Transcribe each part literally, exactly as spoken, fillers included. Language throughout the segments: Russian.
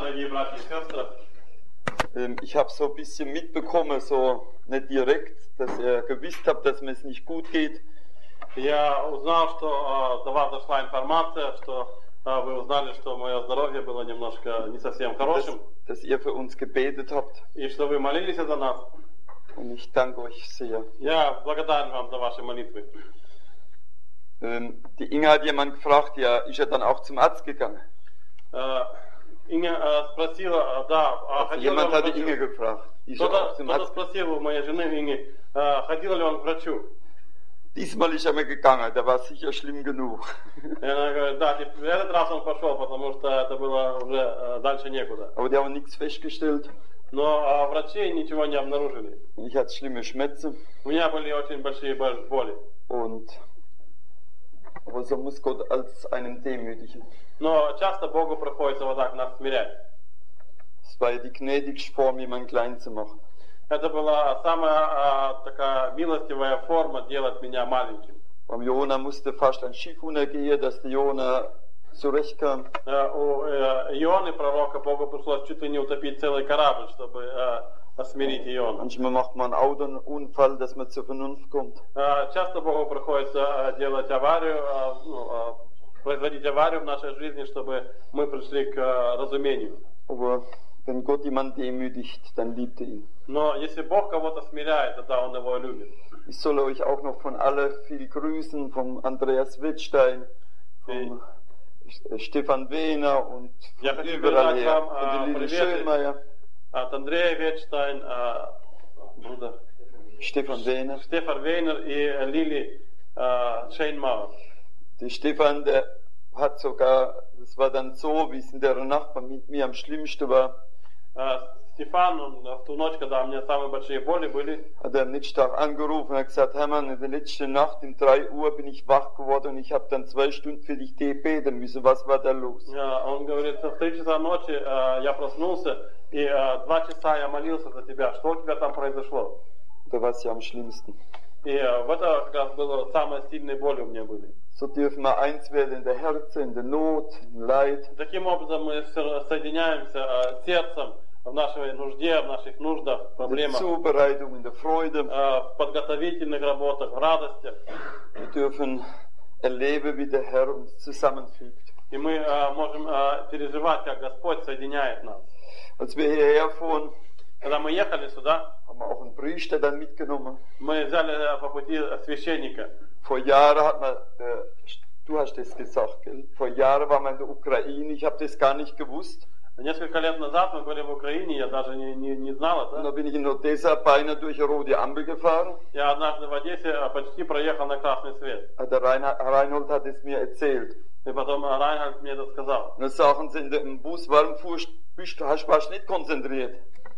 дорогие братья и сестры. Ich habe so ein bisschen mitbekommen, so nicht direkt, dass ihr gewusst habt, dass mir es nicht gut geht. Я узнал, что э, до вас дошла информация, что э, вы узнали, что мое здоровье было немножко не совсем хорошим, Dass, dass ihr für uns gebetet habt. и что вы молились за нас. Und ich danke euch sehr. Я благодарен вам за ваши молитвы. Ähm, die Inge hat jemand gefragt, ja, ist er dann auch zum Arzt gegangen? Äh, Инга э, спросила, э, да, а ходил ли он Jemand к hat die врачу? Inge gefragt. Ist er Кто-то auch zum кто-то Arzt? спросил у моей жены Инги, э, ходил ли он к врачу? Diesmal ist er mir gegangen, der war sicher schlimm genug. И она говорит, да, типа, в этот раз он пошел, потому что это было уже э, дальше некуда. Aber die haben nichts festgestellt. Но э, врачи ничего не обнаружили. Ich hatte schlimme Schmerzen. У меня были очень большие бол- боли. Und aber so muss Gott als einen demütigen. Но часто Богу приходится вот так нас смирять. Es war ja die gnädigste Form, jemanden klein zu machen. Это была самая а, такая милостивая форма делать меня маленьким. Beim Jona musste fast ein Schiff untergehen, dass der Jona zurechtkam. Э, У э, Ионы, пророка, Богу пришлось чуть ли не утопить целый корабль, чтобы э, смирить Иону. Manchmal macht man einen Autounfall, dass man zur Vernunft kommt. Э, Часто Богу приходится э, делать аварию, э, ну, э, производить аварию в нашей жизни, чтобы мы пришли к э, разумению. Aber wenn Gott jemanden demütigt, dann liebt er ihn. Но если Бог кого-то смиряет, тогда Он его любит. Ich soll euch auch noch von alle viel grüßen, vom Andreas Wittstein, vom Stefan Wehner und Я von хочу überall передать her, вам von der э, Lili приветы Schönmeier, от Андрея Ветштайн, э, Брудер, Stefan Wehner. Стефан Вейнер и Лили äh, Scheinmauer. Der Stefan, der hat sogar, das war dann so, wie es in der Nacht mit mir am schlimmsten war, Äh, Стефан, он, в ту ночь, когда у меня самые большие боли были, hat er am Nächsten angerufen und hat gesagt, Hermann, in der letzten Nacht um drei Uhr bin ich wach geworden und ich habe dann zwei Stunden für dich beten müssen. Was war da los? äh, он говорит, в три часа ночи äh, я проснулся, и äh, два часа я молился за тебя. Что у тебя там произошло? Da war es ja am schlimmsten. И äh, в это как раз было самые сильные боли у меня были. So dürfen wir eins werden in der Herzen, in der Not, im Leid. Таким образом мы соединяемся äh, сердцем в нашей нужде, в наших нуждах, In der проблемах, Zubereitung, in der Freude. äh, в подготовительных работах, в радостях. Wir dürfen erleben, wie der Herr uns zusammenfügt. И мы э, можем э, переживать, как Господь соединяет нас. Als wir hierher fuhren, Когда мы ехали сюда, haben wir auch einen Priester dann mitgenommen. мы взяли э, по пути священника. Vor Jahren hat man, äh, du hast das gesagt, gell? Vor Jahren war man in der Ukraine, ich habe das gar nicht gewusst. Несколько лет назад мы были в Украине, я даже не, не, не знал Und это. da bin ich in Odessa beinahe durch eine rote Ampel gefahren. Я однажды в Одессе э, почти проехал на красный свет. Der Reinhard, Reinhold hat es mir erzählt. И потом э, Райнхард мне это сказал. Und dann sagen sie in der, im Bus, warum fuhrst, bist, du- hast, warst du nicht konzentriert?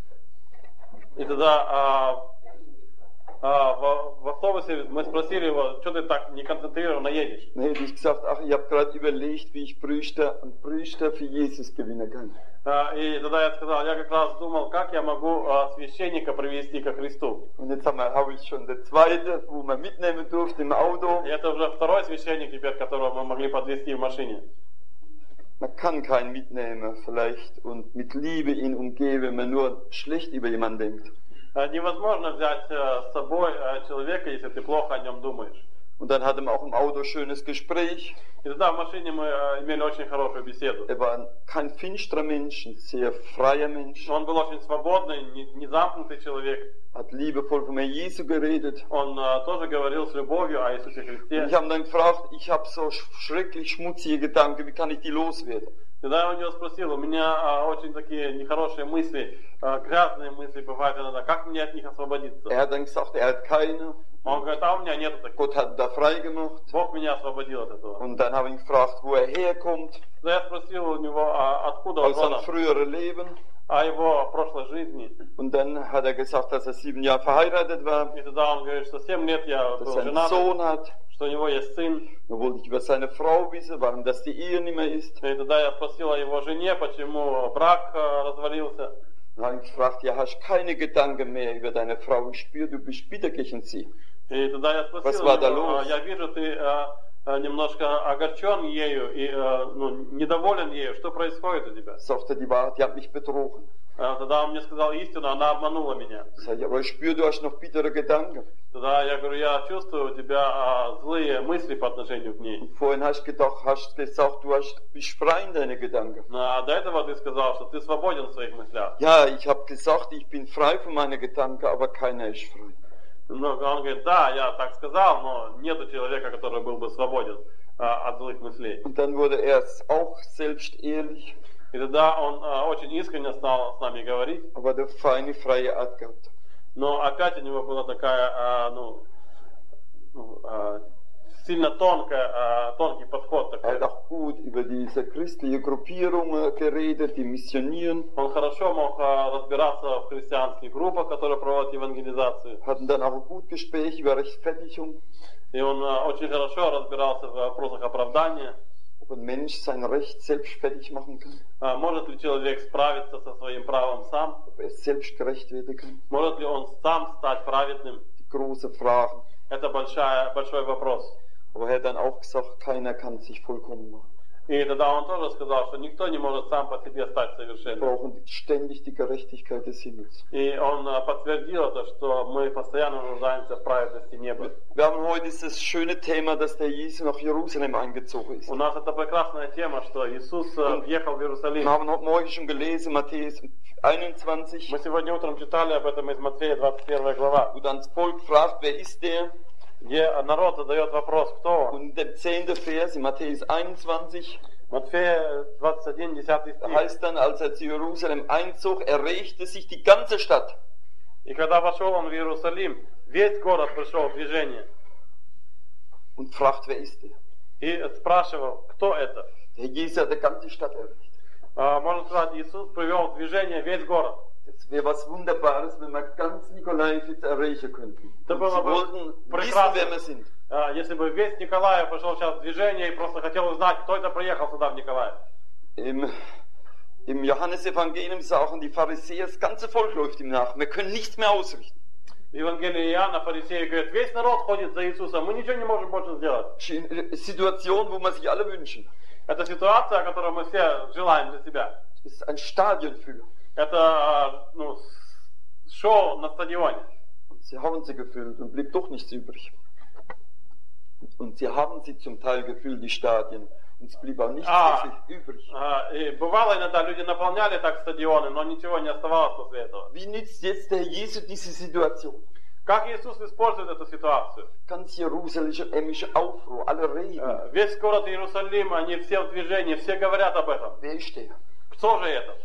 И тогда э, э, в, в автобусе мы спросили его, что ты так неконцентрированно едешь? Dann hätte ich gesagt, ach, ich habe gerade überlegt, wie ich Priester, einen Priester für Jesus gewinnen kann. Э, И тогда я сказал, я как раз думал, как я могу э, священника привести ко Христу. Und jetzt haben wir, habe ich schon der zweite, wo man mitnehmen durfte im Auto. И это уже второй священник теперь, которого мы могли подвезти в машине. Man kann keinen mitnehmen vielleicht und mit Liebe ihn umgeben, wenn man nur schlecht über jemanden denkt. Э, Невозможно взять э, с собой э, человека, если ты плохо о нем думаешь. Und dann hatten wir auch im Auto ein schönes Gespräch. И тогда в машине мы э, имели очень хорошую беседу. Er war kein finsterer Mensch, ein sehr freier Mensch. Он был очень свободный, не, не замкнутый человек. Hat liebevoll von mir Jesu geredet. Он э, тоже говорил с любовью о Иисусе Und Христе. ich habe dann gefragt, ich habe so schrecklich schmutzige Gedanken, wie kann ich die loswerden? Тогда я у него спросил, у меня э, очень такие нехорошие мысли, э, грязные мысли бывают иногда, как мне от них освободиться? Er hat dann gesagt, er hat keine. Он говорит, а у меня нету таких. Gott hat ihn da frei gemacht. Бог меня освободил от этого. Und dann habe ich ihn gefragt, wo er herkommt, Тогда я спросил у него, а откуда он aus seinem родом, früheren Leben. о его прошлой жизни. Und dann hat er gesagt, dass er sieben Jahre verheiratet war, И тогда он говорит, что семь лет я dass был er einen женат, Sohn hat. что у него есть сын. Dann wollte ich über seine Frau wissen, warum das die Ehe nicht mehr ist. И тогда я спросил о его жене, почему брак э, развалился. Dann habe ich gefragt, ja, hast keine Gedanken mehr über deine Frau? Ich spüre, du bist bitter gegen sie. И тогда я Was спросил war da его, los? «А, я вижу, ты э, немножко огорчен ею и ну, недоволен ею. Что происходит у тебя? Sagt er, die Wahrheit, die hat mich betrogen. Тогда он мне сказал истину, она обманула меня. Sag ich, aber ich spüre, du hast noch bittere Gedanken. Тогда я говорю, я чувствую у тебя а, злые мысли по отношению к ней. Und vorhin hast du gedacht, hast gesagt, du hast, bist frei in deine Gedanken. А до этого ты сказал, что ты свободен в своих мыслях. Ja, ich habe gesagt, ich bin frei von meinen Gedanken, aber keiner ist frei. Но он говорит, да, я так сказал, но нету человека, который был бы свободен а, от злых мыслей. Und dann wurde er auch selbst ehrlich. И тогда он а, очень искренне стал с нами говорить. Aber der feine, freie Art gehabt. Но опять у него была такая, а, ну, ну а, сильно тонкая, а, тонкий подход. Er Такой. hat auch gut über diese christliche Gruppierung geredet, die missionieren. Он хорошо мог а, разбираться в христианских группах, которые проводят евангелизацию. Hatten dann auch ein gutes Gespräch über Rechtfertigung. И он а, очень хорошо разбирался в вопросах оправдания. Ob ein Mensch sein Recht selbst fertig machen kann. А, может ли человек справиться со своим правом сам? Ob er selbst gerecht werden kann. Может ли он сам стать праведным? Die große Fragen. Это большая, большой вопрос. Aber er hat dann auch gesagt, keiner kann sich vollkommen machen. И тогда он тоже сказал, что никто не может сам по себе стать Wir совершенным. brauchen ständig die Gerechtigkeit des Himmels. И он а, подтвердил это, что мы постоянно нуждаемся в праведности неба. Wir haben heute dieses schöne Thema, dass der Jesus nach Jerusalem eingezogen ist. У нас это прекрасная тема, что Иисус а, въехал в Wir Иерусалим. haben heute Morgen schon gelesen, Matthäus einundzwanzig, Мы сегодня утром читали об этом из Матфея двадцать первая глава, wo dann das Volk fragt, wer ist der? где народ задает вопрос, кто он. Und der zehnte Vers in Matthäus einundzwanzig Матфея двадцать один, десятый da стих. heißt dann, als er zu Jerusalem einzog, erregte sich die ganze Stadt. И когда вошел он в Иерусалим, весь город пришел в движение. Und fragt, wer ist der? И спрашивал, кто это? Der Jesus hat die ganze Stadt erregt. А, можно сказать, Иисус привел в движение весь город. Das wäre was Wunderbares, wenn wir ganz Nikolaev jetzt erreichen könnten. Da Und было sie бы wollten wissen, прекрасно. wer wir sind. А, если бы весь Николаев пошел сейчас в движение и просто хотел узнать, кто это приехал сюда в Николаев. Im, im Johannesevangelium sagen die Pharisäer, das ganze Volk läuft ihm nach. Wir können nichts mehr ausrichten. В Евангелии Иоанна фарисеи говорят, весь народ ходит за Иисусом, мы ничего не можем больше сделать. Situation, wo man sich alle wünschen. Это ситуация, которую мы все желаем для себя. Das ist ein Stadionfüller. Это ну, шоу на стадионе. Und sie haben sie gefüllt und blieb doch nichts übrig. Und sie haben sie zum Teil gefüllt, die Stadien. Und es blieb auch nichts Ah. wirklich übrig. А, и бывало иногда, люди наполняли так стадионы, но ничего не оставалось после этого. Wie nützt jetzt der Jesus diese Situation? Как Иисус использует эту ситуацию? Ganz jerusalemische Aufruhr, alle reden. А, Весь город Иерусалим, они все в движении, все говорят об этом. Wer ist der? Кто же это?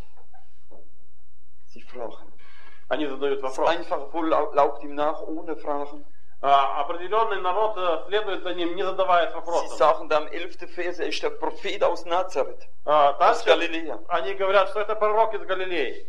Sie fragen. Они задают Das вопрос. einfache Volk lauft ihm nach, ohne Fragen. А, определенный народ э, следует за ним, не задаваясь Sie вопросом. sagen da im elften Vers, er ist der Prophet aus Nazareth, А, aus дальше Galiläa. они говорят, что это пророк из Галилеи.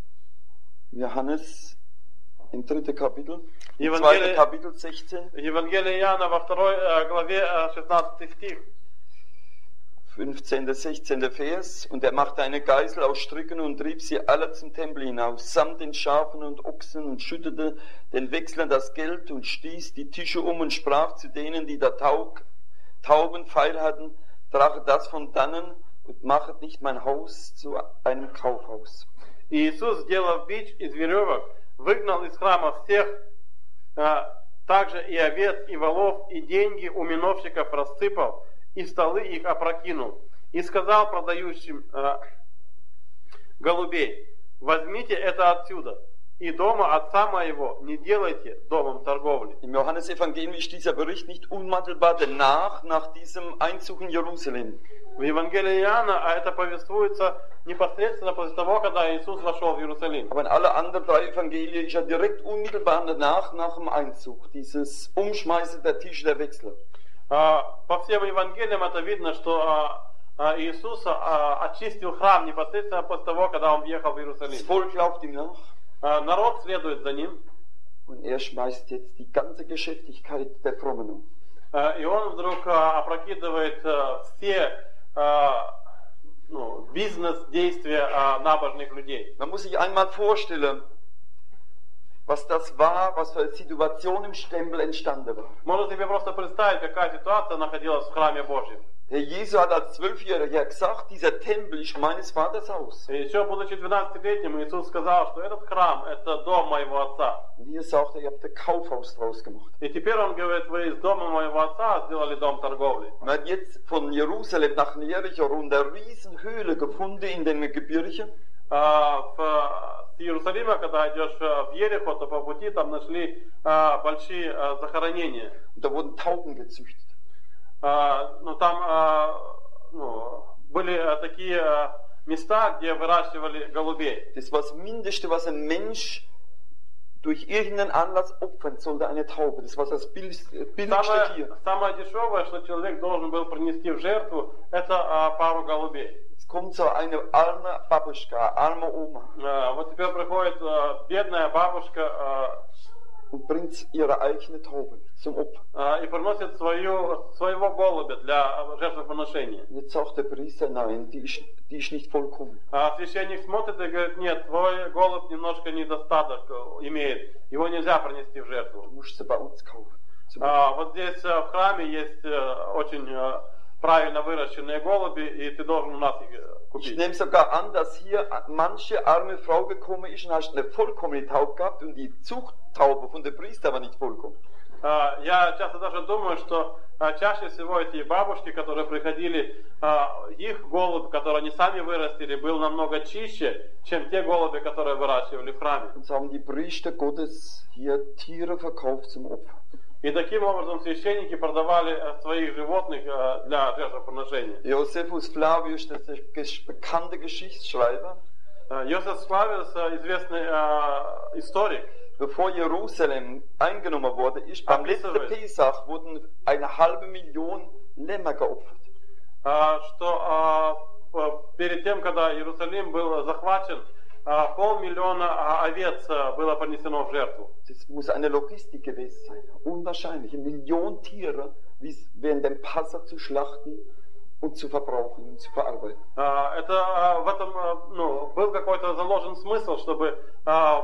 Johannes im dritten Kapitel, im Evangel- zweiten Kapitel sechzehn, Евангелие Иоанна во второй э, главе э, шестнадцатый стих. fünfzehnter, sechzehnter Vers. Und er machte eine Geißel aus Stricken und trieb sie alle zum Tempel hinaus, samt den Schafen und Ochsen, und schüttete den Wechslern das Geld und stieß die Tische um und sprach zu denen, die da Taug, Tauben feil hatten, trachet das von dannen und machet nicht mein Haus zu einem Kaufhaus. И Иисус, сделав бич из веревок, выгнал из храма всех, э, также и овец, и волов, и деньги у миновщиков рассыпал, и столы их опрокинул. И сказал продающим э, голубей, возьмите это отсюда, и дома отца моего не делайте домом торговли. Im Johannesevangelium ist dieser Bericht nicht unmittelbar danach, nach diesem Einzug in Jerusalem. В Евангелии Иоанна, а это повествуется непосредственно после того, когда Иисус вошел в Иерусалим. Aber in alle anderen drei Evangelien ist ja direkt unmittelbar danach, nach dem Einzug, dieses Umschmeißen der Tische der Wechsler. А, По всем Евангелиям это видно, что а, а, Иисус а, очистил храм непосредственно после того, когда он въехал в Das Иерусалим. Volk lauft ihm nach А, Народ следует за ним, und er schmeißt jetzt die ganze Geschäftigkeit der Frommen um. а, и он вдруг а, опрокидывает а, все а, ну, бизнес-действия а, набожных людей. Man muss sich einmal vorstellen, was das war, was für eine Situation im Tempel entstanden war. Можно себе просто представить, какая ситуация находилась в храме Божьем. Der Jesu hat als Zwölfjähriger gesagt, dieser Tempel ist meines Vaters Haus. И еще будучи двенадцатилетним, Иисус сказал, что этот храм – это дом моего Отца. Und hier sagt er, ihr habt ein Kaufhaus draus gemacht. И теперь он говорит, вы из дома моего Отца сделали дом торговли. Man hat jetzt von Jerusalem nach Jericho rund eine riesen Höhle gefunden in den Gebirgen. А, в, с Иерусалима, когда идешь в Ерехо, то по пути там нашли а, большие а, захоронения. Und da wurden Tauben gezüchtet. А, ну, там а, ну, были а, такие а, места, где выращивали голубей. Das war das Mindeste, was ein Mensch durch irgendeinen Anlass opfern sollte, eine Taube. Das war das billigste Самое, Tier. самое дешевое, что человек должен был принести в жертву, это а, пару голубей. Jetzt kommt so eine arme Babuschka, arme Oma. А, вот теперь приходит а, бедная бабушка а, und bringt ihre eigene Taube zum Opfer. а, и приносит свою, своего голубя для жертвоприношения. Jetzt sagt der Priester, nein, die ist, die ist nicht vollkommen. А священник смотрит и говорит, нет, твой голубь немножко недостаток имеет, его нельзя принести в жертву. Du musst sie bei uns kaufen. А, вот здесь а, в храме есть а, очень а, правильно выращенные голуби, и ты должен у нас их Ich купить. nehme sogar an, dass hier manche arme Frau gekommen ist und hast eine vollkommene Taube gehabt und die Zuchttaube von der Priester war nicht vollkommen. А, я часто даже думаю, что а, чаще всего эти бабушки, которые приходили, а, их голубь, который они сами вырастили, был намного чище, чем те голуби, которые выращивали в храме. Und so haben die Priester Gottes hier Tiere verkauft zum Opfer. И таким образом священники продавали а, своих животных а, для жертвоприношения. Josephus Flavius, das ist der ges- bekannte Geschichtsschreiber, А, Йосеф Флавиус, а, известный а, историк, bevor Jerusalem eingenommen wurde, ist beim letzten Pesach wurden eine halbe Million Lämmer geopfert. а, что а, п- перед тем, когда Иерусалим был захвачен, а, полмиллиона а, овец а, было принесено в жертву. Das muss eine Logistik gewesen sein. Unwahrscheinlich. Eine Million Tiere wie während dem Passa zu schlachten und zu verbrauchen und zu verarbeiten. А, это а, в этом а, ну, был какой-то заложен смысл, чтобы а,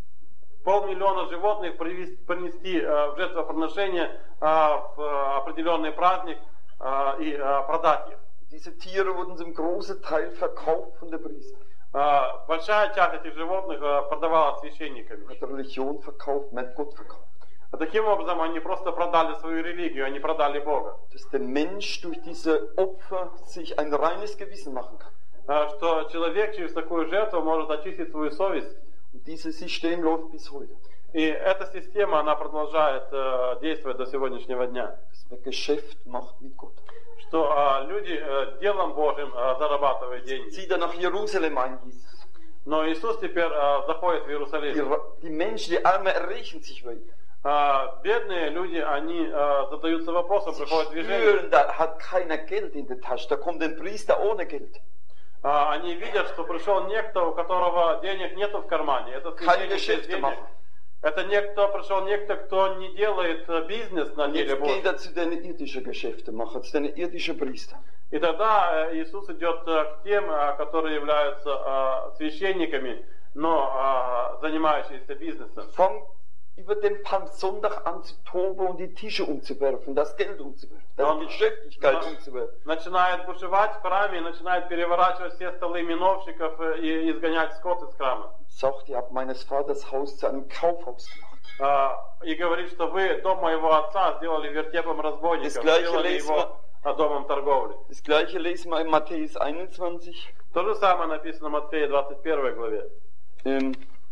полмиллиона животных привез- принести а, в жертвоприношение а, в а, определенный праздник а, и а, продать их. Diese Tiere wurden zum großen Teil verkauft von der Priester. А, большая часть этих животных а, продавалась священниками. Man hat Religion verkauft, man hat Gott verkauft. А таким образом они просто продали свою религию, они продали Бога. Dass der Mensch durch diese Opfer sich ein reines Gewissen machen kann. А, что человек через такую жертву может очистить свою совесть. Und dieses System läuft bis heute. И эта система, она продолжает э, действовать до сегодняшнего дня. Dass man Geschäft macht mit Gott. Что э, люди э, делом Божьим э, зарабатывают деньги. Zieht er nach Jerusalem ein, Jesus. Но Иисус теперь äh, заходит в Die, Иерусалим. die Menschen, die Arme erregen sich wieder. Äh, бедные люди, они äh, задаются вопросом, приходят в движение. Spüren, da hat keiner Geld in der Tasche. Da kommt ein Priester ohne Geld. Äh, они видят, что пришел некто, у которого денег нету в кармане. Это Keine священник без Geschäfte денег. machen. Это некто, пришел некто, кто не делает äh, бизнес на Und деле jetzt geht Божьем. er zu den irdischen Geschäften machen, zu den irdischen Priestern. И тогда äh, Иисус идет äh, к тем, äh, которые являются äh, священниками, но äh, занимающиеся бизнесом. Fang über den Palmsonntag an zu toben und die Tische umzuwerfen, das Geld umzuwerfen, Ja, die Geschäftigkeit ja. umzuwerfen. Начинает бушевать в храме, и начинает переворачивать все столы миновщиков и изгонять скот из храма. Sagt, ihr habt meines Vaters Haus zu einem Kaufhaus gemacht. А, И говорит, что вы дом моего отца сделали вертепом разбойников, Das gleiche сделали lesen его а, домом торговли. Das gleiche lesen wir in Matthäus einundzwanzig. То же самое написано в Матфея двадцать первой главе. Ähm,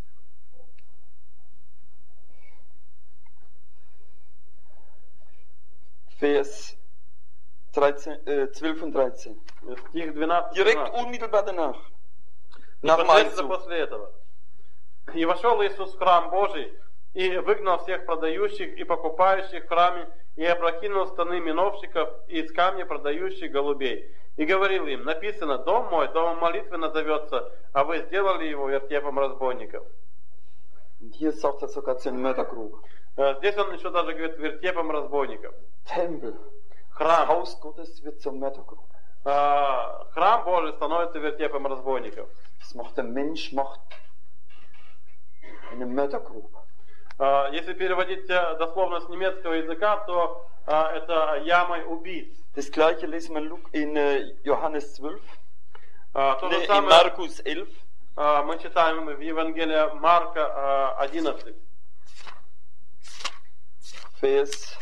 Vers dreizehn, äh, zwölf und dreizehn. Стих двенадцать. Direkt тринадцать. unmittelbar danach. Nach dem Непосредственно Einzug. после этого. И вошел Иисус в храм Божий, и выгнал всех продающих и покупающих в храме, и опрокинул станы миновщиков и из камня продающих голубей. И говорил им, написано, дом мой, домом молитвы назовется, а вы сделали его вертепом разбойников. Und hier sagt er sogar zu einer Mördergrube. Э, Здесь он еще даже говорит вертепом разбойников. Tempel, das Храм. Haus Gottes wird zur Mördergrube. Э, Храм Божий становится вертепом разбойников. Das macht der Mensch, macht eine Mördergrube. А, Если переводить э, дословно с немецкого языка, то а, это ямой убийц. Das gleiche lesen wir in Luk- in äh, Johannes zwölf, А, То nee, же in самое Markus elf. а, мы читаем в Евангелии Марка а, одиннадцать. Vers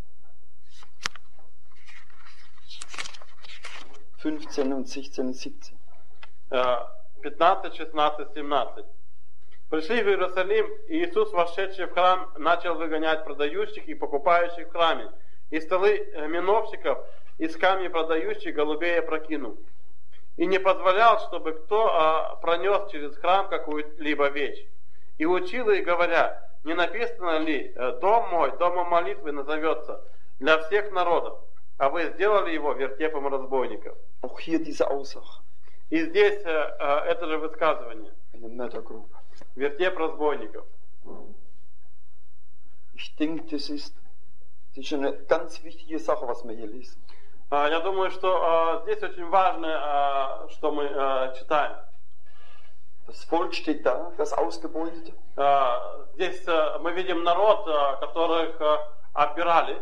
fünfzehn und sechzehn und siebzehn. пятнадцать, шестнадцать, семнадцать. Пришли в Иерусалим, и Иисус, вошедший в храм, начал выгонять продающих и покупающих в храме, и столы э, миновщиков, и скамьи продающих голубей опрокинул. И не позволял, чтобы кто а, пронес через храм какую-либо вещь. И учил их, говоря, не написано ли, дом мой, домом молитвы назовется для всех народов, а вы сделали его вертепом разбойников. Auch hier diese Aussage. И здесь э, э, это же высказывание. Eine Mördergrube. Вертеп разбойников. Ich denke, das ist, das ist eine ganz wichtige Sache, was wir hier lesen. А, Я думаю, что а, здесь очень важно, а, что мы а, читаем. Das Volk steht da, das Ausgebeutete. А, Здесь а, мы видим народ, а, которых а, отбирали.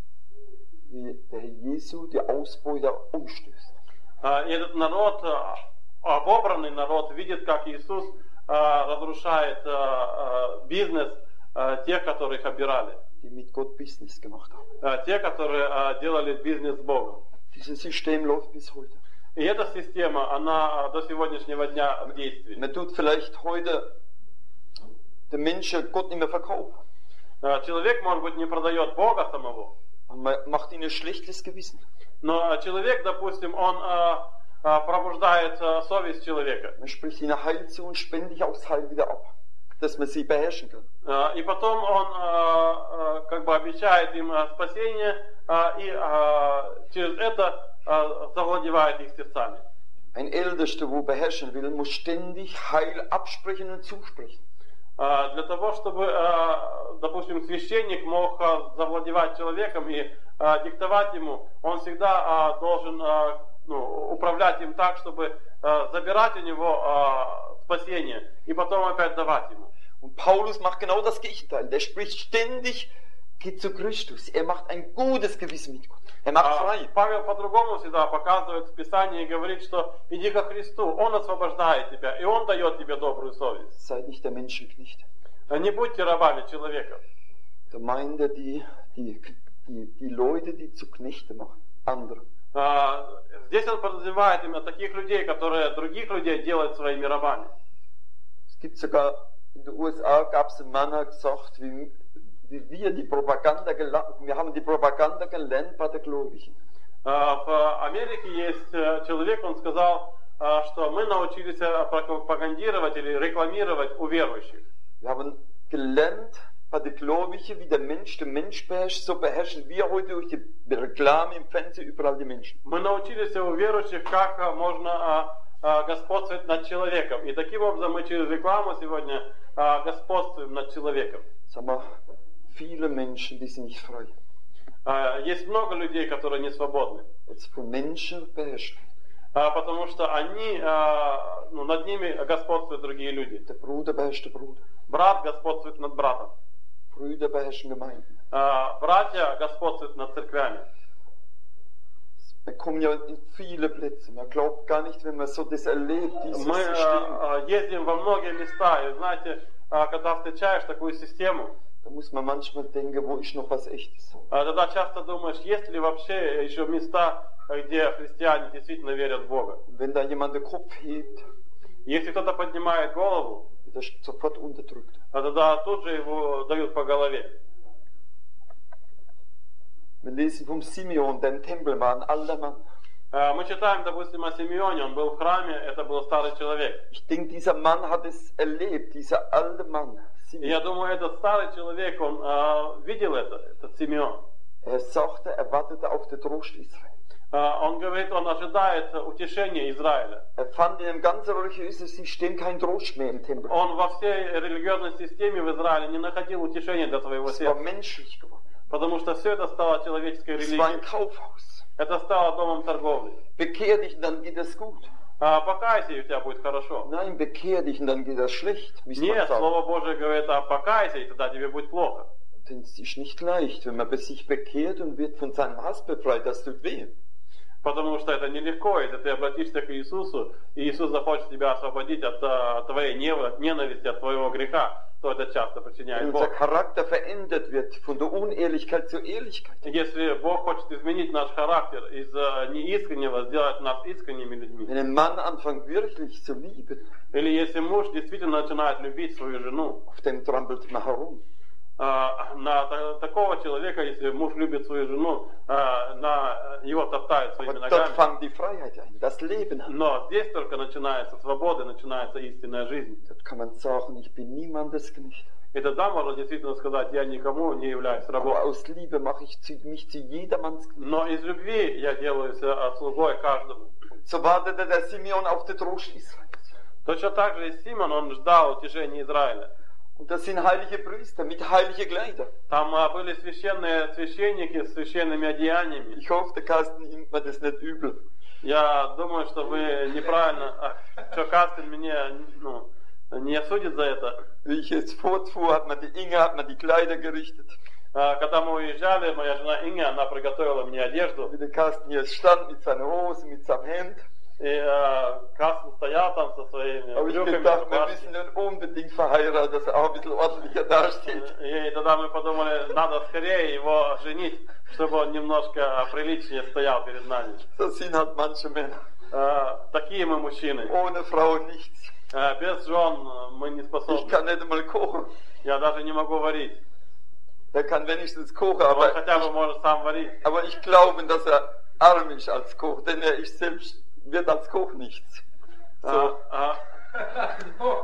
Wie der Herr Jesu die Ausbeuter umstößt. А, И этот народ, а, обобранный народ, видит, как Иисус а, разрушает а, а, бизнес а, тех, которых обирали. Die mit Gott Business gemacht haben. А, Те, которые а, делали бизнес с Богом. Dieses System läuft bis heute. И эта система, она а, до сегодняшнего дня в действии. Man tut vielleicht heute den Menschen Gott nicht mehr verkaufen. А, Человек, может быть, не продает Бога самого, Und man macht ihnen ein schlechtes Gewissen. но человек, допустим, он а, а, пробуждает а, совесть человека. Man spricht ihnen Heil zu und spendet auch das Heil wieder ab, dass man sie beherrschen kann. А, И потом он а, а, как бы обещает им а, спасение, а, и а, через это а, завладевает их сердцами. Ein Ältester, wo beherrschen will, muss ständig Heil absprechen und zusprechen. А, Для того, чтобы, а, допустим, священник мог а, завладевать человеком и а, диктовать ему, он всегда а, должен а, ну, управлять им так, чтобы а, забирать у него а, спасение и потом опять давать ему. Und Paulus macht genau das Gegenteil. Der spricht ständig, geht zu Christus. Er macht ein gutes Gewissen mit Gott. Er macht А frei. Павел по-другому всегда показывает в Писании и говорит, что иди ко Христу, Он освобождает тебя, и Он дает тебе добрую совесть. Seid nicht der Menschenknecht. Не будьте рабами человека. Da meint er die, die, die, die Leute, die zu Knechte machen. Andere. А, Здесь он подразумевает именно таких людей, которые других людей делают своими рабами. Es gibt sogar, in den U S A gab es einen Mann, der hat gesagt, wie, wie wir die Propaganda gelernt, wir haben die Propaganda gelernt bei der Gläubigen. А, В Америке есть э, человек, он сказал, а, что мы научились э, пропагандировать или рекламировать у верующих. Wir haben gelernt bei der Gläubigen, wie der Mensch den Mensch beherrscht, so beherrschen wir heute durch die Reklame im Fernsehen überall die Menschen. Мы научились у верующих, как а, можно а, а, господствовать над человеком. И таким образом мы через рекламу сегодня а, господствуем над человеком. Sag mal, viele Menschen, die sind nicht frei. А, Есть много людей, которые не свободны. Jetzt von Menschen beherrscht. А, Потому что они, а, ну, над ними господствуют другие люди. Der Bruder beherrscht den Bruder. Брат господствует над братом. Brüder beherrschen Gemeinden. А, Братья господствуют над церквями. Wir kommen ja in viele Plätze. Man glaubt gar nicht, wenn man so das erlebt, dieses Мы System. а, ездим во многие места, и знаете, а, когда встречаешь такую систему, Da muss man manchmal denken, wo ist noch was Echtes. а, тогда часто думаешь, есть ли вообще еще места, где христиане действительно верят в Бога. Und wenn da jemand den Kopf hebt, Если кто-то поднимает голову, wird er sofort unterdrückt. а тогда тут же его дают по голове. Wir lesen vom Simeon, der im Tempel war, ein alter Mann. А, Мы читаем, допустим, о Симеоне, он был в храме, это был старый человек. Ich denke, dieser Mann hat es erlebt, dieser alte Mann. И я думаю, этот старый человек, он а, видел это, этот Симеон. Er sagte, er wartete auf den Trost Israel. А, Он говорит, он ожидает утешения Израиля. Er fand in dem ganzen religiösen System keinen Trost mehr im Tempel. Он во всей религиозной системе в Израиле не находил утешения для своего Es war сердца. menschlich geworden. Потому что все это стало человеческой Es war ein религией. Kaufhaus. Это стало домом торговли. Bekehr dich, dann geht es gut. А, покайся, и у тебя будет хорошо. Nein, bekehr dich und dann geht das schlecht. Wie es Нет, man sagt. Слово Божие говорит, а покайся, и тогда тебе будет плохо. Denn es ist nicht leicht, wenn man sich bekehrt und wird von seinem Hass befreit, das tut weh. Потому что это нелегко, если ты обратишься к Иисусу, и Иисус захочет тебя освободить от, от твоей ненависти, от твоего греха, то это часто Wenn причиняет unser Бог. Charakter verändert wird von der Unehrlichkeit zur Ehrlichkeit. Если Бог хочет изменить наш характер из неискреннего, сделать нас искренними людьми, Wenn ein Mann anfängt wirklich zu lieben, или если муж действительно начинает любить свою жену, auf dem trampelt man herum. а, на та- такого человека, если муж любит свою жену, а, на его топтают своими Aber dort ногами. fängt die Freiheit ein, das Leben an. Но здесь только начинается свобода, начинается истинная жизнь. Dort kann man sagen, ich bin niemandes Knecht. И тогда можно действительно сказать, я никому не являюсь Aber рабом. aus Liebe mache ich zu- mich zu jedermanns Knecht. Но из любви я делаюсь а, слугой каждому. So wartete der Simeon auf den Trost Israels. Точно так же и Симон, он ждал утешения Израиля. Und das sind heilige Priester mit heiligen Kleidern. Там а, были священные священники с священными одеяниями. Ich hoffe, der Carsten nimmt mir das nicht übel. Я думаю, что вы неправильно... А, что Кастин меня ну, не осудит за это. Wie ich jetzt fortfuhr, hat man die Inge, hat man die Kleider gerichtet. А, когда мы уезжали, моя жена Инга, она приготовила мне одежду. Wie der Carsten hier stand mit seiner Hose, mit seinem Hemd. И а, Кастин стоял там со своими Aber ich брюками. gedacht, wir рубашкой. müssen nun unbedingt verheiratet, dass er auch ein bisschen ordentlicher dasteht. И тогда мы подумали, надо скорее его женить, чтобы он немножко приличнее стоял перед нами. So sind halt manche Männer. А, такие мы мужчины. Ohne Frau nichts. А, без жен мы не Ich способны. kann nicht einmal kochen. Я даже не могу варить. Der kann wenigstens kochen, Он aber хотя бы ich, может сам варить. aber ich glaube, dass er arm ist als Koch, denn er ist selbst, wird als Koch nichts. So. А, а,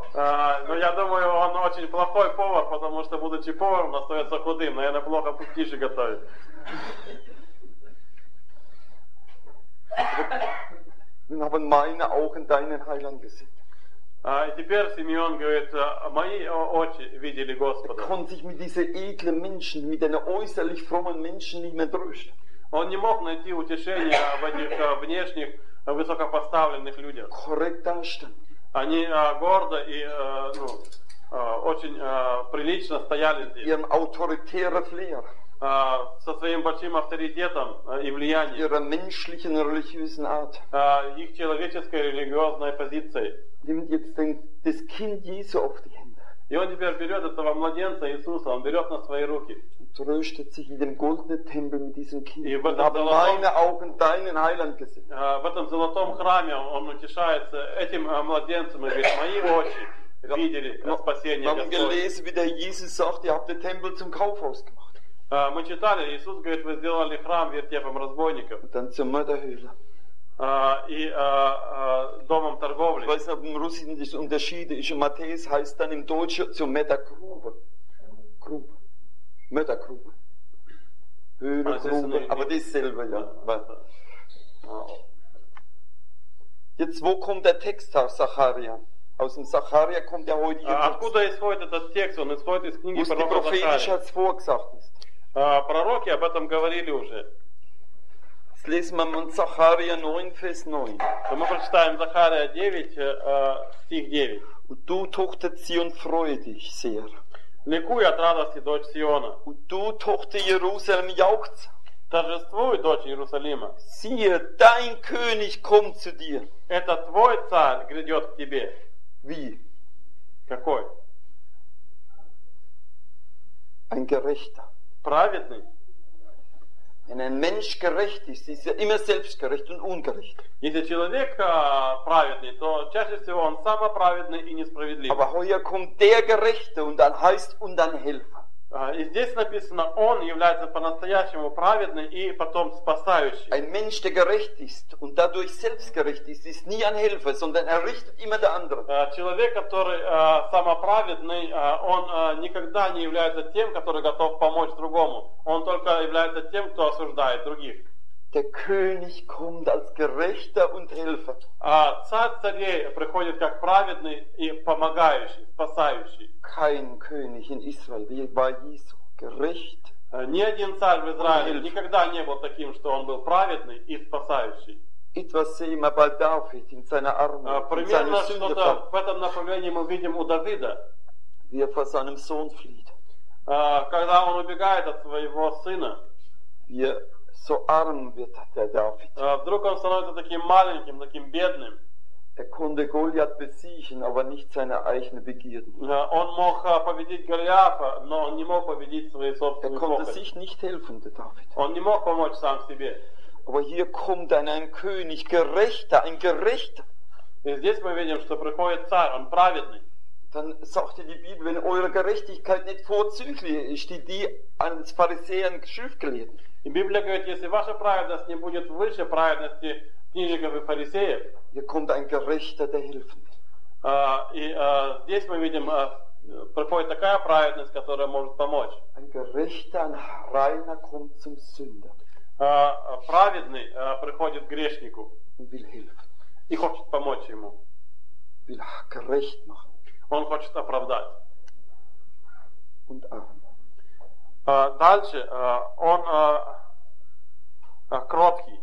а, но я думаю, он очень плохой повар, потому что, будучи поваром, остается худым. Наверное, плохо пустиши готовит. Nun haben meine Augen deinen Heiland gesehen. А, и теперь Симеон говорит, «А, мои очи видели Er Господа. konnte sich mit diesen edlen Menschen, mit den äußerlich frommen Menschen nicht mehr trösten. Он не мог найти утешения в этих а, внешних, а, высокопоставленных людях. Korrekt dastanden. Они а, гордо и а, ну, а, очень а, прилично стояли здесь, Ihrem autoritären Flair, а, со своим большим авторитетом а, и влиянием, ihrer menschlichen religiösen Art. а, их человеческой религиозной позицией. Nimmt jetzt den, das Kind Jesu auf die Hände И он теперь берет этого младенца Иисуса, он берет на свои руки. und tröstet sich in dem goldenen Tempel mit diesem Kind. И в Und этом haben золотом, meine Augen deinen Heiland gesehen. а, в этом золотом храме он утешается этим а, младенцем и говорит, мои очи видели Wir спасение haben Господне. gelesen, wie der Jesus sagt, ihr habt den Tempel zum Kaufhaus gemacht. А, Мы читали, Иисус говорит, вы сделали храм вертепом разбойников Und dann zur Mörderhöhle. а, и а, а, домом Ich торговли. weiß nicht, ob im Russischen das Unterschied ist. Und Matthäus heißt dann im Deutschen zur Mördergrube. Grube. Mördergrube. Höhle, Also ist Grube. eine- Aber dasselbe, ja. Weiter. Jetzt, wo kommt der Text aus Zacharia? Aus dem Zacharia kommt der heutige А Text. Откуда исходит этот текст? Он исходит из Wo книги es die пророка prophetisch Захарии. als vorgesagt ist. А, Пророки об этом говорили уже. Jetzt lesen wir mal Zacharia neun, Vers neun. То мы прочитаем Захария девять, э, стих девять. Und du, Tochter Zion, freue dich sehr. Ликуй от радости, дочь Сиона. Und du, Tochter Jerusalem, jauchze. Торжествуй, дочь Иерусалима. Siehe, dein König kommt zu dir. Это твой царь грядет к тебе. Wie? Какой? Ein Gerechter. Праведный. Wenn ein Mensch gerecht ist, ist er immer selbstgerecht und ungerecht. Если человек а, праведный, то чаще всего он самоправедный и несправедливый. Aber heuer kommt der Gerechte und dann heißt und dann Helfer. А, И здесь написано, он является по-настоящему праведный и потом спасающий. Ein Mensch, der gerecht ist und dadurch selbstgerecht ist, ist nie ein Helfer, sondern er richtet immer der andere. А, Человек, который а, самоправедный, а, он а, никогда не является тем, который готов помочь другому. Он только является тем, кто осуждает других. Der König kommt als Gerechter und Helfer. А царь царей приходит как праведный и помогающий, спасающий. Kein König in Israel wie war Jesu. Gerecht. Ни один царь в Израиле никогда не был таким, что он был праведный и спасающий. etwas sehen wir bei David in seiner А, Armut, in Примерно seiner что-то Sünde, в этом направлении мы видим у Давида. wie er vor seinem Sohn flieht, А, Когда он убегает от своего сына, wie er so arm wird, der David. а, вдруг он становится таким маленьким, таким бедным. Er konnte Goliath besiegen, aber nicht seine eigenen Begierden. А, Он мог а, победить Голиафа, но он не мог победить свои Er собственные konnte похоти. sich nicht helfen, der David. Он не мог помочь сам себе. Aber hier kommt dann ein König, gerechter, ein Gerechter. И здесь мы видим, что приходит царь, он праведный. Dann sagte die Bibel, wenn eure Gerechtigkeit nicht vorzüglich ist, die die eines Pharisäern Schriftgelehrten. И Библия говорит, если ваша праведность не будет выше праведности книжников и фарисеев, Hier kommt ein Gerechter, der helfen will. а, и а, здесь мы видим, а, приходит такая праведность, которая может помочь. Ein Gerechter, ein Reiner kommt zum Sünder А, праведный а, приходит к грешнику und will helfen, и хочет помочь ему. will gerecht machen Он хочет оправдать. und arm. А, дальше а, он а, а, кроткий.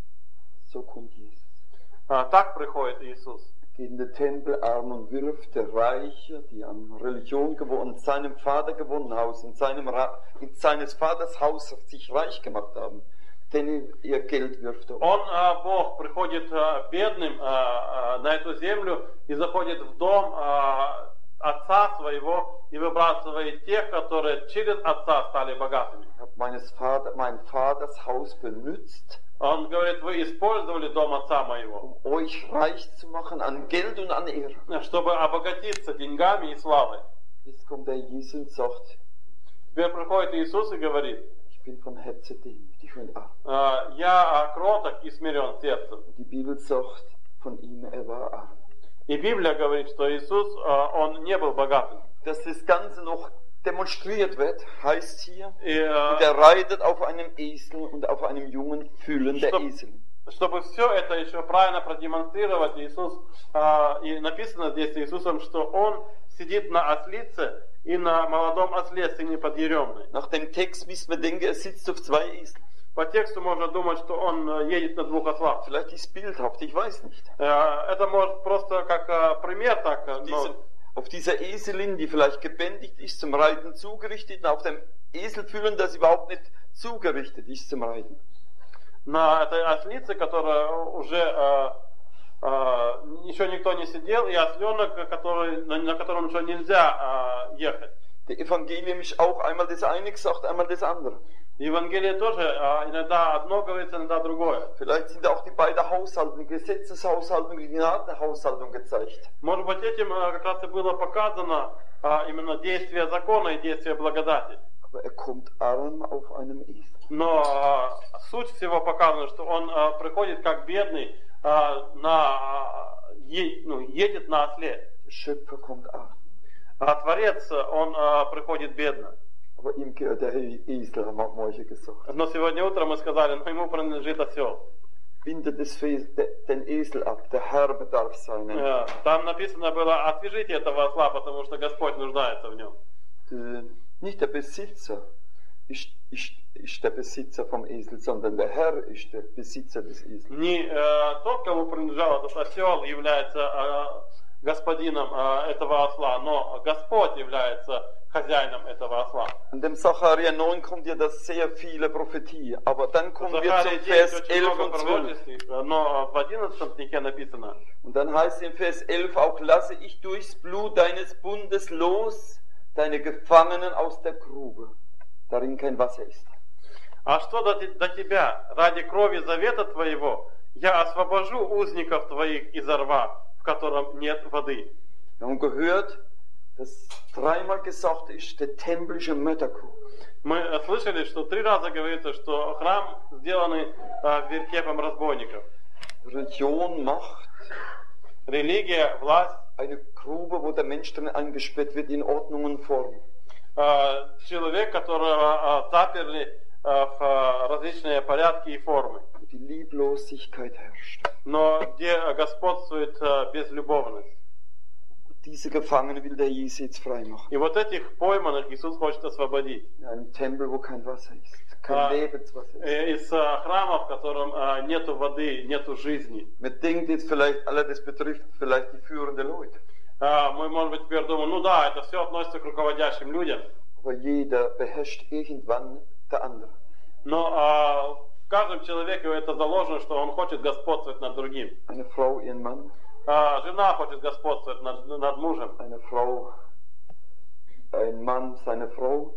So kommt Jesus. А, так приходит Иисус. Geht in den Tempel arm und wirft der Reiche, die an Religion gewonnen, seinem Vater gewonnen Haus, in seinem Ra in seines Vaters Haus sich reich gemacht haben, denn ihr Geld wirft er. Он, а, Бог, приходит а, бедным а, а, на эту землю и заходит в дом а, отца своего и выбрасывает тех, которые через отца стали богатыми. Ich habe meines Vater, mein Vaters Haus benutzt, Он говорит, вы использовали дом отца моего, um euch reich zu machen an Geld und an Ehre. чтобы обогатиться деньгами и славой. Jetzt kommt der Jesus und sagt, Теперь приходит Иисус и говорит, ich bin von Herzen demütig und arm. а, я а, кроток и смирен сердцем. Die Bibel sagt von ihm, er war arm. И Библия говорит, что Иисус, а, он не был богатым. Dass das Ganze noch demonstriert wird, heißt hier, И, а, und er reitet auf einem Esel und auf einem jungen Füllen der Stopp. Esel. Чтобы все это еще правильно продемонстрировать, Иисус, а, и написано здесь Иисусом, что Он сидит на ослице и на молодом осле, сыне подъеремной. Nach dem Text müssen wir denken, er sitzt auf zwei Eseln. По тексту можно думать, что Он э, едет на двух ослах. Vielleicht ist es bildhaft, ich weiß nicht. Э, Это может просто как э, пример, так, э, Diese, но auf dieser Eselin, die vielleicht gebändigt ist, zum Reiten zugerichtet, und auf dem Esel Füllen, das überhaupt nicht zugerichtet ist zum Reiten. на этой ослице, которая уже э, э, еще никто не сидел, и осленок, который, на, на котором еще нельзя э, ехать. Der Evangelium ist auch einmal das eine gesagt, einmal das andere. В Евангелии тоже э, иногда одно говорится, иногда другое. Vielleicht sind auch die beiden Haushalten, Gesetzeshaushaltung und Gnadenhaushaltung gezeigt. Может быть, этим э, как раз и было показано э, именно действие закона и действие благодати. Aber er kommt arm auf einem Esel. Но э, суть всего показана, что он э, приходит как бедный, э, на, э, е, ну, едет на осле. Der Schöpfer kommt arm. А Творец, он э, приходит бедно. Aber ihm gehört der Esel, haben wir morgen gesagt. Но сегодня утром мы сказали, но ему принадлежит осел. Bindet das Fe- de- den Esel ab, der Herr bedarf seinen. Э, Там написано было, отвяжите этого осла, потому что Господь нуждается в нем. Äh, Nicht der Besitzer ist, ist, ist der Besitzer vom Esel, sondern der Herr ist der Besitzer des Esels. Не э, тот, кому принадлежал этот осел, является э, господином э, этого осла, но Господь является хозяином этого осла. In dem Sacharja neun kommt ja das sehr viele Prophetie, aber dann В kommen wir Захарии zum девять Vers очень elf много und zwölf. пророчеств, но в одиннадцатом стихе написано, Und dann heißt in Vers elf auch, lasse ich durchs Blut deines Bundes los, deine Gefangenen aus der Grube, darin kein Wasser ist. а что до, до тебя, ради крови завета твоего, я освобожу узников твоих из рва, в котором нет воды. Wir haben gehört, dass dreimal gesagt ist, der Tempel ist ein Mördergrube. Мы слышали, что три раза говорится, что храм сделанный э, вертепом разбойников. Religion, Macht, Религия, власть, eine Grube, wo der Mensch drin eingesperrt wird in Ordnung und Form. э, человек, которого э, заперли э, в э, различные порядки и формы, Wo die Lieblosigkeit herrscht. но где господствует э, безлюбовность. Und diese Gefangene will der Jesus jetzt freimachen. И вот этих пойманных Иисус хочет освободить. In einem Tempel, wo kein Wasser ist. kein Ah. Lebenswasser ist. э, из э, храма, в котором э, нету воды, нету жизни. Man denkt jetzt vielleicht, alle, das betrifft vielleicht die führenden Leute. А, Мы, может быть, теперь думаем, ну да, это все относится к руководящим людям, Aber jeder beherrscht irgendwann der andere. но а, в каждом человеке это заложено, что он хочет господствовать над другим. Eine Frau ihren Mann, А, Жена хочет господствовать над, над мужем, eine Frau, ein Mann seine Frau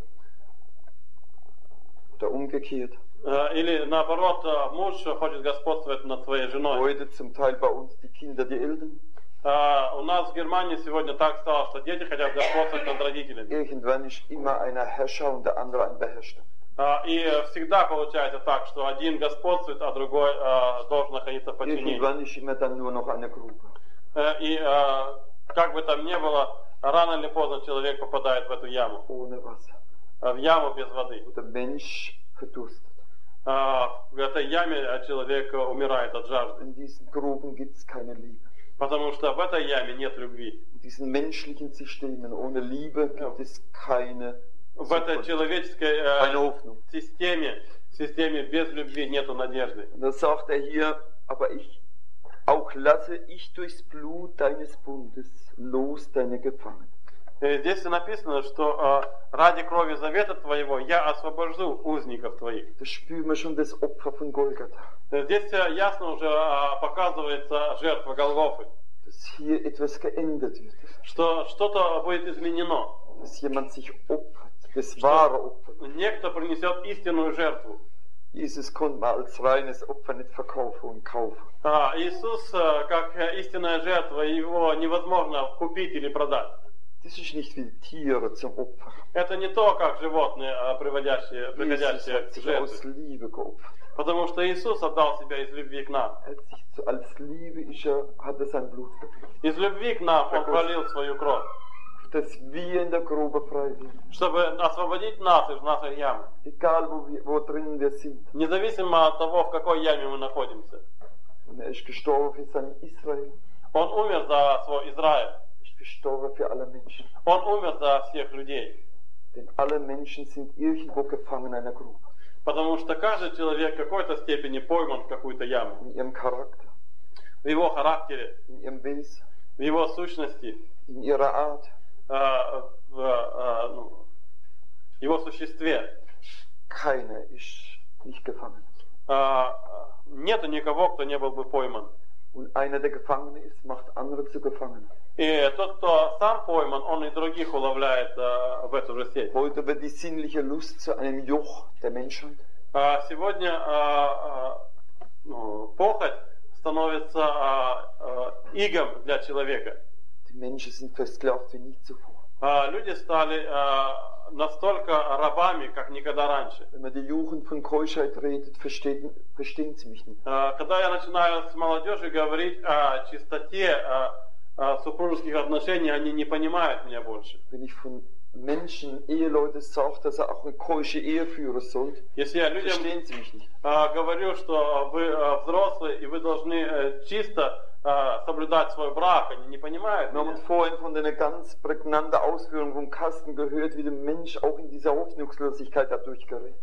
oder umgekehrt. Э, или наоборот, э, муж хочет господствовать над своей женой. Heute zum Teil bei uns die Kinder, die Eltern. А, У нас в Германии сегодня так стало, что дети хотят господствовать над родителями. Irgendwann ist immer einer Herrscher und der andere ein Beherrschter. А, И всегда получается так, что один господствует, а другой э, должен находиться в подчинении. Irgendwann ist immer dann nur noch eine Grube. Э, И э, как бы там ни было, рано или поздно человек попадает в эту яму, Ohne Wasser. э, в яму без воды. Wo der Mensch verdurstet. А, В этой яме человек умирает от жажды, In diesen Gruben gibt es keine Liebe. потому что в этой яме нет любви. In diesen menschlichen Systemen ohne Liebe gibt es keine, В этой человеческой э, keine Hoffnung. системе, системе без любви нету надежды. Und da sagt er hier, aber ich, auch lasse ich durchs Blut deines Bundes los deine Gefangenen. Э, Здесь написано, что э, ради крови завета твоего я освобожу узников твоих. Da spüren wir schon das Opfer von Golgatha. Э, Здесь э, ясно уже э, показывается жертва Голгофы, Dass hier etwas geändert wird. что что-то будет изменено. Dass jemand sich opfert. Das wahre Opfer. Некто принесет истинную жертву. Jesus konnte man als reines Opfer nicht verkaufen und kaufen. А, Иисус, э, как э, истинная жертва, его невозможно купить или продать. Das ist nicht wie Tiere zum Opfer. Это не то, как животные, э, приводящие, Jesus приходящие hat к sich жертве. aus Liebe geopfert. Потому что Иисус отдал себя из любви к нам. Er hat sich zu- als Liebe ist er, hat er sein Blut vergeben. Из любви к нам Он пролил свою кровь, Dass wir in der Grube frei werden. чтобы освободить нас из нашей ямы. Egal wo, wir, wo drin wir sind. Независимо от того, в какой яме мы находимся. Und er ist gestorben für sein Israel. Он умер за свой Израиль. Er ist gestorben für alle Menschen. Он умер за всех людей. Denn alle Menschen sind irgendwo gefangen in einer Grube. Потому что каждый человек в какой-то степени пойман в какую-то яму. In ihrem Charakter, В его характере, in ihrem Wesen, в его сущности, in ihrer Art. э, в э, ну, его существе. Keiner ist nicht gefangen. Э, Нету никого, кто не был бы пойман. Und einer, der gefangen ist, macht andere zu Gefangenen. И тот, кто сам пойман, он и других уловляет э, в эту же сеть. Heute wird die sinnliche Lust zu einem Joch der Menschheit. А сегодня э, э, ну, похоть становится э, э, игом для человека. Die Menschen sind versklavt wie nie zuvor. Э, люди стали э, настолько рабами, как никогда раньше. Wenn man die Jugend von Keuschheit redet, verstehen, verstehen sie mich nicht. Э, когда я начинаю с молодежью говорить о чистоте э, э, супружеских отношений, они не понимают меня больше. Wenn ich von Menschen, Eheleute sage, dass er auch eine keusche Ehe führen soll, Если я людям verstehen sie mich nicht. э, говорю, что вы э, взрослые и вы должны э, чисто äh, соблюдать свой брак, они не понимают Wir haben меня. uns vorhin von einer ganz prägnanten Ausführung vom Kasten gehört, wie der Mensch auch in dieser Hoffnungslosigkeit dadurch gerät.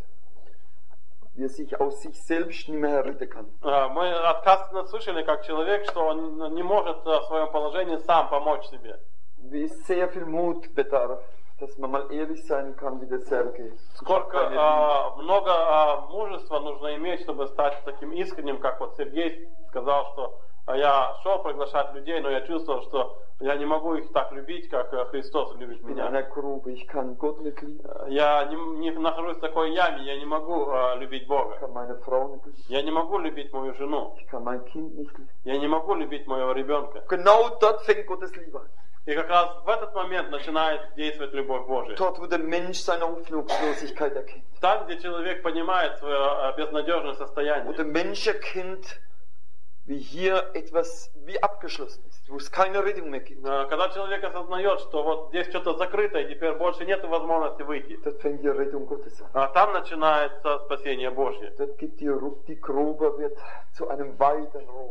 Wie er sich aus sich selbst nicht mehr retten kann. Äh, Мы от Кастена слышали, как человек, что он не может э, в своем положении сам помочь себе. Wie es sehr viel Mut bedarf, dass man mal ehrlich sein kann, wie der Sergei. Сколько э, много э, мужества нужно иметь, чтобы стать таким искренним, как вот Сергей сказал, что э, я шел приглашать людей, но я чувствовал, что я не могу их так любить, как э, Христос любит In меня. einer Grube, ich kann Gott nicht lieben, Я не, не нахожусь в такой яме, я не могу э, любить ich Бога. kann meine Frau nicht lieben, Я не могу любить мою жену. ich kann mein Kind nicht lieben. Я не могу любить моего ребенка. Genau dort fängt Gottes Liebe an. И как раз в этот момент начинает действовать любовь Божия. Dort, wo der Mensch seine Hoffnungslosigkeit erkennt. Там, где человек понимает свое э, безнадежное Wo состояние. der Mensch erkennt, wie hier etwas wie abgeschlossen ist, wo es keine Rettung mehr gibt. Э, Когда человек осознает, что вот здесь что-то закрыто, и теперь больше нет возможности выйти. Dort fängt die Rettung Gottes an. А там начинается спасение Божье. Dort gibt die, Ru- die Grube wird zu einem weiten Raum.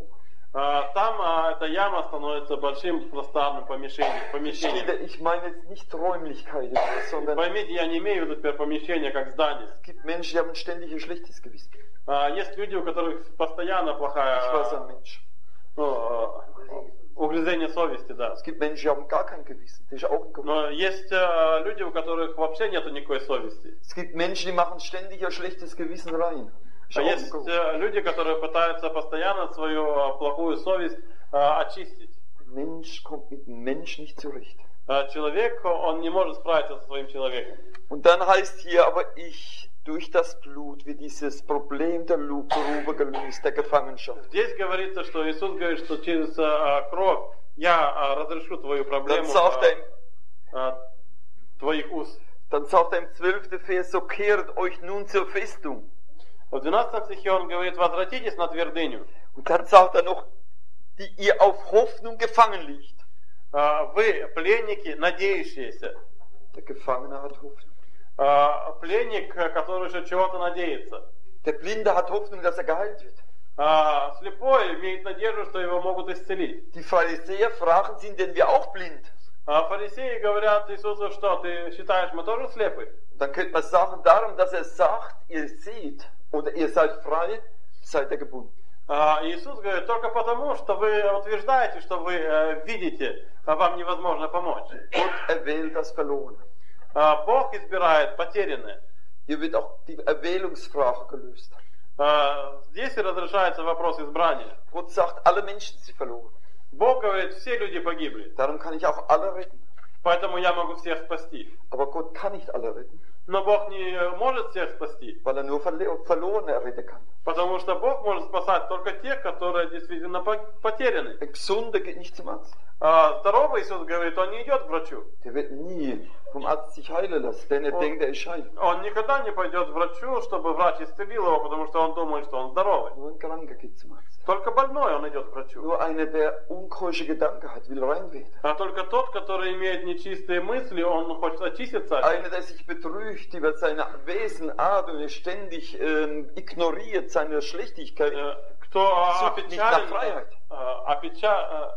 а, там а, эта яма становится большим просторным помещением. помещением. Ich meine jetzt nicht Räumlichkeiten, sondern Поймите, я не имею в виду теперь помещение как здание. es gibt Menschen, die haben ständig ein schlechtes Gewissen. А, есть люди, у которых постоянно плохая Ich war so ein Mensch. ну, а, угрызение совести, да. Es gibt Menschen, die haben gar kein Gewissen. Das ist auch ein Grund. Но есть а, люди, у которых вообще нету никакой совести. Es gibt Menschen, die machen ständig ein schlechtes Gewissen rein. Das ist А auch ein есть Grund. а, люди, которые пытаются постоянно свою а, плохую совесть а, очистить. Ein Mensch kommt mit einem Mensch nicht zurecht. А, человек, он не может справиться со своим человеком. Und dann heißt hier, aber ich, durch das Blut, wird dieses Problem der Grube gelöst, der Gefangenschaft. Здесь говорится, что Иисус говорит, что через а, кровь я а, разрешу твою Dann проблему sagt, er, im- а, а, твоих уст. dann sagt er im zwölften Vers, so kehrt euch nun zur Festung. В двенадцатом стихе он говорит, возвратитесь на твердыню. Und dann sagt er noch, die ihr auf Hoffnung gefangen liegt. А, Вы пленники, надеющиеся. Der Gefangene hat Hoffnung. А, Пленник, который еще чего-то надеется. Der Blinde hat Hoffnung, dass er geheilt wird. А, Слепой имеет надежду, что его могут исцелить. Die Pharisäer fragen, sind denn wir auch blind? А фарисеи говорят Иисусу, что ты считаешь, мы тоже слепы? Dann könnte man sagen, darum, dass er sagt, ihr seht oder ihr seid frei, seid ihr gebunden. А, Иисус говорит, только потому, что вы утверждаете, что вы э, видите, а вам невозможно помочь. Gott erwählt das Verlorene. А, Бог избирает потерянное. Hier wird auch die Erwählungsfrage gelöst. А, Здесь и разрешается вопрос избрания. Gott sagt, alle Menschen sind verloren. Бог говорит, все люди погибли, Darum kann ich auch alle retten. поэтому я могу всех спасти. Aber Gott kann nicht alle retten, Но Бог не может всех спасти, weil er nur Verle- Verlorene retten kann. потому что Бог может спасать только тех, которые действительно по- потеряны. Ein Gesunder geht nicht zum Arzt. А здоровый Иисус говорит, он не идет к врачу. Der wird nie vom Arzt sich heilen lassen, denn er Oh. denkt, er ist heil. Он никогда не пойдет к врачу, чтобы врач исцелил его, потому что он думает, что он здоровый. Nur ein Kranker geht zum Arzt. Только больной он идет к врачу. Nur einer, der unkeuche Gedanken hat, will rein werden. А только тот, который имеет нечистые мысли, он хочет очиститься от них. Einer, der sich betrügt über seine Wesenart und er ständig ähm, ignoriert seine Schlechtigkeit, Э, Кто а, Sucht nicht nach опечален, Freiheit. а, опеча-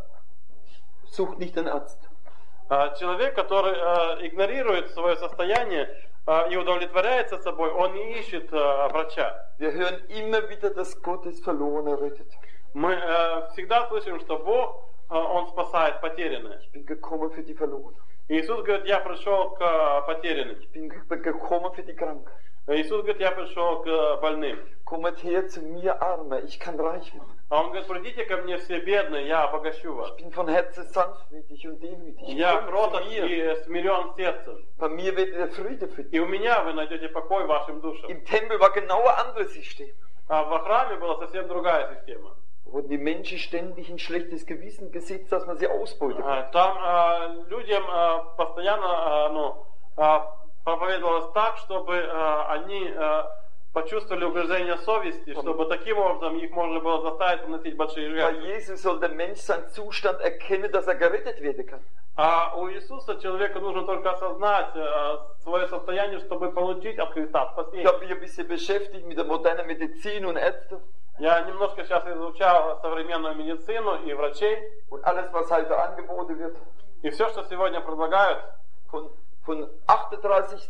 sucht nicht den Arzt. а, человек, который а, игнорирует свое состояние а, и удовлетворяется собой, он не ищет а, врача. Wir hören immer wieder, dass Gott das Verlorene rettet. Мы э, всегда слышим, что Бог, э, Он спасает потерянное. Ich bin gekommen für die Verlorenen. Иисус говорит, я пришел к э, потерянным. Ich bin ge- gekommen für die Kranken. Иисус говорит, я пришел к э, больным. Kommet her zu mir, Arme, ich kann reich machen. А Он говорит, придите ко мне все бедные, я обогащу вас. Ich bin von Herzen sanftmütig und demütig. Я Kommt кроток zu mir. и смирен сердцем. Bei mir wird der Friede für И dich. у меня вы найдете покой вашим душам. Im Tempel war genau ein anderes System. А во храме была совсем другая система. Da wurden die Menschen ständig in schlechtes Gewissen gesetzt, dass man sie ausbeutet. А, Там э, людям э, постоянно э, ну, э, проповедовалось так, чтобы э, они э, почувствовали угрызение совести, чтобы таким образом их можно было заставить приносить большие Bei жертвы. Jesus soll der Mensch seinen Zustand erkennen, dass er gerettet werden kann. А у Иисуса человеку нужно только осознать э, свое состояние, чтобы получить от Христа Ich спасение. habe mich ein bisschen beschäftigt mit der modernen Medizin und Ärzten Я немножко сейчас изучал современную медицину и врачей, und alles, was heute angeboten wird. и все, что сегодня предлагают, Von, von achtunddreißig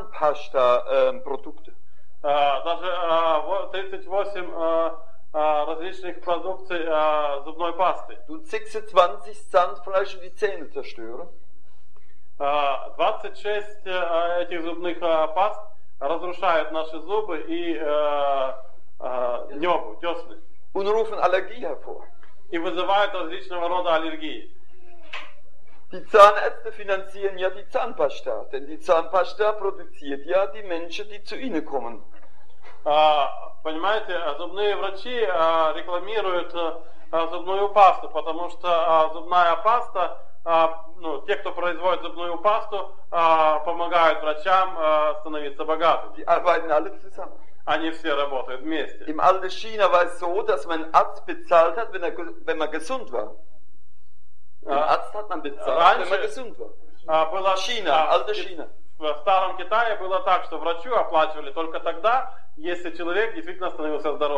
Zahnpasta-Produkte. э, даже э, во- тридцать восемь э, э, различных продукций э, зубной пасты. Und sechsundzwanzig Zahnfleisch und die Zähne zerstören. Э, двадцать шесть э, этих зубных э, паст разрушают наши зубы и э, э, небо, десны, Und rufen Allergie hervor. и вызывают различного рода аллергии. Die Zahnärzte finanzieren ja die Zahnpasta, denn die Zahnpasta produziert ja die Menschen, die zu ihnen kommen. Э, Понимаете, зубные врачи э, рекламируют э, зубную пасту, потому что э, зубная паста, э, ну, те, кто производит зубную пасту, э, помогают врачам э, становиться богатыми. Die arbeiten alle zusammen. Они все работают вместе. Im alten China war es so, dass man einen Arzt bezahlt hat, wenn, er, wenn man gesund war. Den Ja. Arzt hat man bezahlt, Раньше- wenn man gesund war. А, было, China, а, alte China. В старом Китае было так, что врачу оплачивали только тогда, если человек действительно становился здоровым.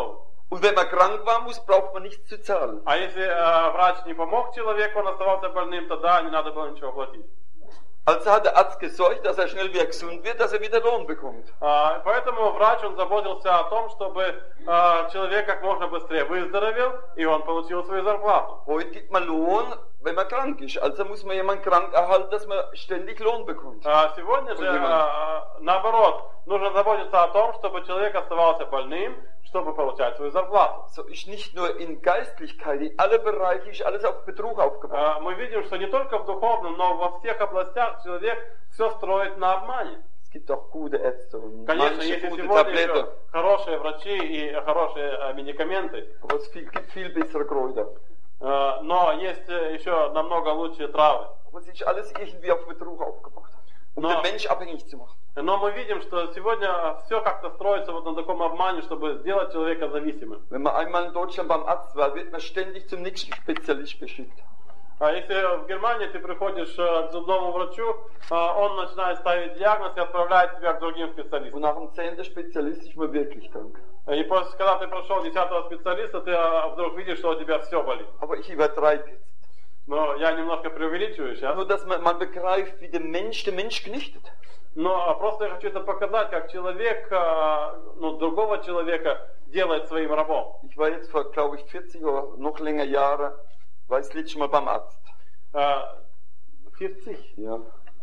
Und wenn man krank war, muss, braucht man nichts zu zahlen. А если э, врач не помог человеку, он оставался больным, тогда не надо было ничего платить. Also hat der Arzt gesorgt, dass er schnell wieder gesund wird, dass er wieder Lohn bekommt. А, поэтому врач, он заботился о том, чтобы э, человек как можно быстрее выздоровел, и он получил свою зарплату. Heute gibt man Lohn, wenn man krank ist. Also muss man jemanden krank erhalten, dass man ständig Lohn bekommt. А сегодня же, э, наоборот, нужно заботиться о том, чтобы человек оставался больным, чтобы получать свою зарплату. So ist nicht nur in Geistlichkeit, in alle Bereiche ist alles auf Betrug aufgebaut. А, мы видим, что не только в духовном, но во всех областях человек все строит на обмане. Es gibt auch gute Ärzte und Конечно, manche есть и gute сегодня еще Tabletten. хорошие врачи и хорошие э, медикаменты, Aber es viel, gibt viel bessere Kräuter. э, но есть э, еще намного лучшие травы. Aber es ist alles irgendwie auf Betrug aufgebaut. Um No. den Mensch abhängig zu machen. Но мы видим, что сегодня все как-то строится вот на таком обмане, чтобы сделать человека зависимым. Wenn man einmal in Deutschland beim Arzt war, wird man ständig zum nächsten Spezialist geschickt. А если в Германии ты приходишь э, к зубному врачу, э, он начинает ставить диагноз и отправляет тебя к другим Und специалистам. nach dem zehnten Spezialist ist man wirklich krank. И после, когда ты прошел десятого специалиста, ты э, вдруг видишь, что у тебя все болит. Aber ich übertreibe jetzt. Но я немножко преувеличиваю сейчас. Nur, dass man, man begreift, wie der Mensch den Mensch knichtet. Но просто я хочу это показать, как человек, э, ну, другого человека делает своим рабом. Ich war jetzt vor, glaube ich, vierzig oder noch länger Jahre, war ich das letzte Mal beim Arzt. Э, сорок? Ja.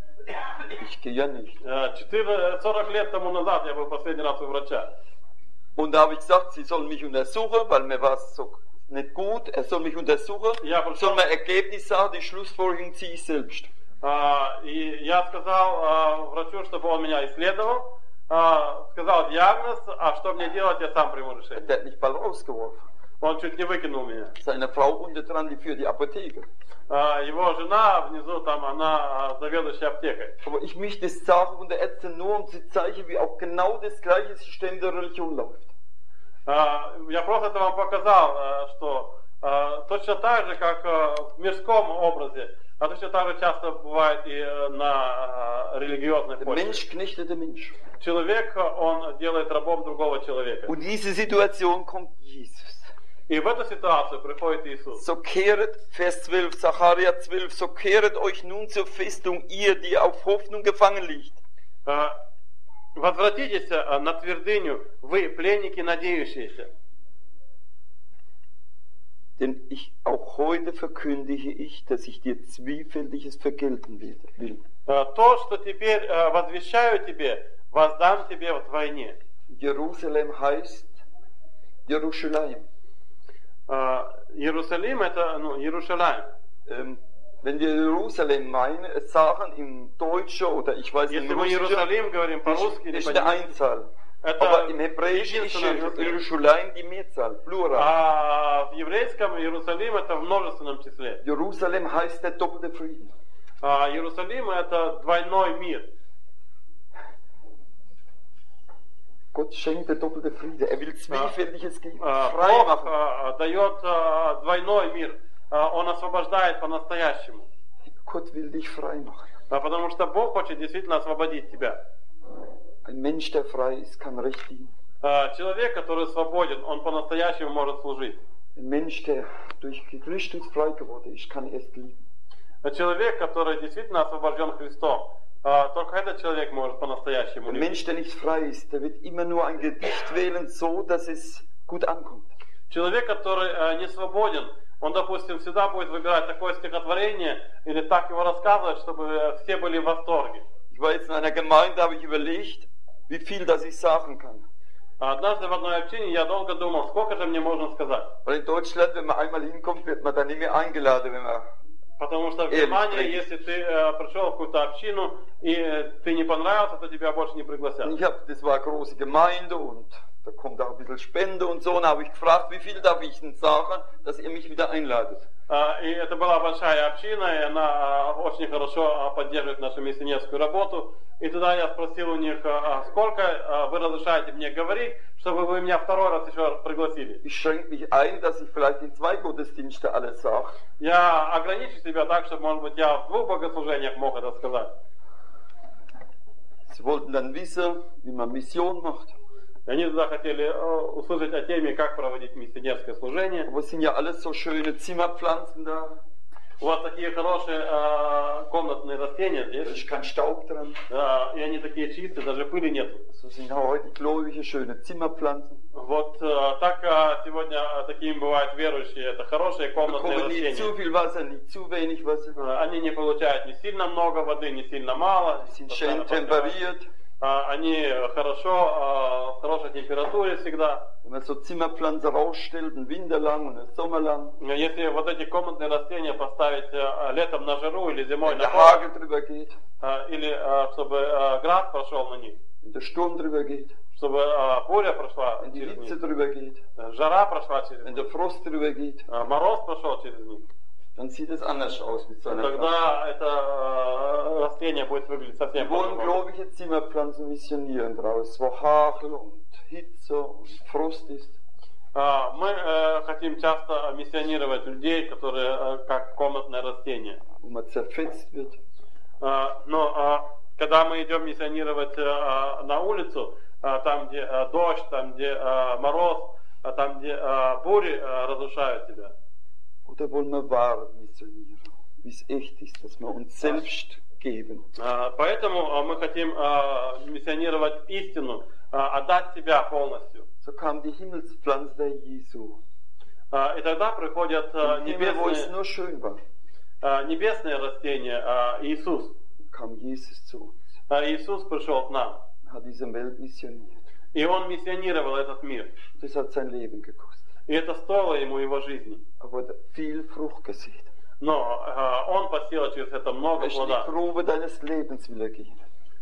Ich gehe ja nicht. Э, четыре- сорок лет тому назад я был последний раз у врача. Und da habe ich gesagt, sie sollen mich untersuchen, weil mir war es so nicht gut. Er soll mich untersuchen, Ja, aber soll schon- mir Ergebnis sagen, die Schlussfolgerung ziehe ich selbst. А, И я сказал а, врачу, чтобы он меня исследовал, а, сказал диагноз, а что мне делать, я сам приму решение. Der hat mich bald rausgeworfen. Он чуть не выкинул меня. Seine Frau unter dran, die führt die Apotheke. А, Его жена внизу, там, она а, заведующая аптекой. Aber ich möchte das sagen von der Ärzte nur, um zu zeigen, wie auch genau das gleiche System der Religion läuft. А, Я просто это вам показал, а, что а, точно так же, как а, в мирском образе, а точно так же часто бывает и а, на а, религиозной Der почве. Mensch knechtet den Mensch. Человек, он делает рабом другого человека. Und diese Situation kommt Jesus. И в эту ситуацию приходит Иисус. So kehret, Vers zwölf, Sacharja zwölf, so kehret euch nun zur Festung, ihr, die auf Hoffnung gefangen liegt. А, Возвратитесь а, на твердыню, вы, пленники, надеющиеся. Denn ich, auch heute verkündige ich, dass ich dir Zweifeldiges vergelten will. А, То, что теперь а, возвещаю тебе, воздам тебе вдвойне. Jerusalem heißt Jerusalem. А, Иерусалим это, ну, Иерушалаим. Ähm, wenn wir Jerusalem meinen, es sagen im Deutschen oder ich weiß nicht, Если im мы Russischen, Иерусалим говорим по-русски или ist eine по-немецки, Einzahl. это Aber im Hebräischen ist единственное число. Jerusalem die Mehrzahl, Plural. А в еврейском Иерусалим это в множественном числе. Jerusalem heißt der doppelte Frieden. А Иерусалим это двойной мир. Gott schenkt der doppelte Friede. Er will Zweifeldiges geben, А, frei Бог machen. а, дает а, двойной мир. А, Он освобождает по-настоящему. Gott will dich frei machen. А, Потому что Бог хочет действительно освободить тебя. Ein Mensch, der frei ist, kann recht dienen. А, Человек, который свободен, он по-настоящему может служить. Ein Mensch, der durch Christus frei geworden ist, kann erst lieben. А Человек, который действительно освобожден Христом, а, только этот человек может по-настоящему Ein любить. Mensch, der nicht frei ist, der wird immer nur ein Gedicht wählen, so dass es gut ankommt. Человек, который а, не свободен, он, допустим, всегда будет выбирать такое стихотворение или так его рассказывать, чтобы э, все были в восторге. Ich war jetzt in einer Gemeinde, habe ich überlegt, wie viel das ich sagen kann. А Однажды в одной общине я долго думал, сколько же мне можно сказать. Weil in Deutschland, wenn man einmal hinkommt, wird man dann nicht mehr eingeladen, wenn man Потому что в Эли, Германии, Эли. если ты э, пришел в какую-то общину и э, ты не понравился, то тебя больше не пригласят. ich hab, das war eine große Gemeinde und da kommt auch ein bisschen Spende und so. Und da habe ich gefragt, wie viel darf ich denn sagen, dass ihr mich wieder einladet. А, И это была большая община, и она а, очень хорошо а, поддерживает нашу миссионерскую работу. И тогда я спросил у них, а, сколько а, вы разрешаете мне говорить, чтобы вы меня второй раз еще пригласили. Ich schränke mich ein, dass ich vielleicht in zwei Gottesdienste alles sage. Я ограничу себя так, чтобы, может быть, я в двух богослужениях мог это сказать. Sie wollten dann wissen, wie man Mission macht. Они туда хотели э, услышать о теме, как проводить миссионерское служение. Aber es sind ja alles so schöne Zimmerpflanzen da. У вас такие хорошие э, комнатные растения Da здесь, ist kein Staub dran. э, и они такие чистые, даже пыли нету. So sind heute gläubige schöne Zimmerpflanzen. Вот э, так э, сегодня э, такими бывают верующие. Это хорошие комнатные Bekommen nie zu растения. viel Wasser, nie zu wenig Wasser. Э, Они не получают ни сильно много воды, ни сильно мало. Sie sind Постоянно schön поливают. temperiert. Э, Они хорошо, э, в хорошей температуре всегда. Wenn man so Zimmerpflanzen rausstellt, einen Winter lang und einen Sommer lang, Если вот эти комнатные растения поставить э, летом на жару или зимой wenn на der холод, Hagel drüber geht, э, или э, чтобы э, град прошел на них, wenn der Sturm drüber geht, чтобы э, буря прошла wenn die через Hitze них, drüber geht, э, жара прошла через wenn них, der Frost drüber geht, э, мороз прошел через них, dann sieht es anders aus mit so einer Pflanze. тогда это э, rастение будет выглядеть Wir совсем wollen по-другому. gläubige Zimmerpflanzen missionieren draus, wo Hagel und Hitze und Frost ist. Э, Мы э, хотим часто миссионировать людей, которые э, как комнатное растение. Wo man zerfetzt wird, Э, Но э, когда мы идем миссионировать э, на улицу, э, там, где э, дождь, там, где э, мороз, э, там, где э, бури э, разрушают тебя. oder wollen wir wahr missionieren, wie es echt ist, dass wir uns selbst geben. Э, Поэтому э, мы хотим э, миссионировать истину, э, отдать себя полностью. So kam die Himmelspflanze der Jesu. Э, И тогда приходят э, Im Himmel, wo es небесные, nur schön war, э, небесные растения, э, Иисус. kam Jesus zu uns Э, Иисус пришел к нам. und hat diese Welt missioniert. И Он миссионировал этот мир. Das hat sein Leben gekostet. И это стоило ему его жизни. Aber er hat viel Frucht gesät. Но э, он посеял через это Er много ist in die плода. Grube deines Lebens will er gehen.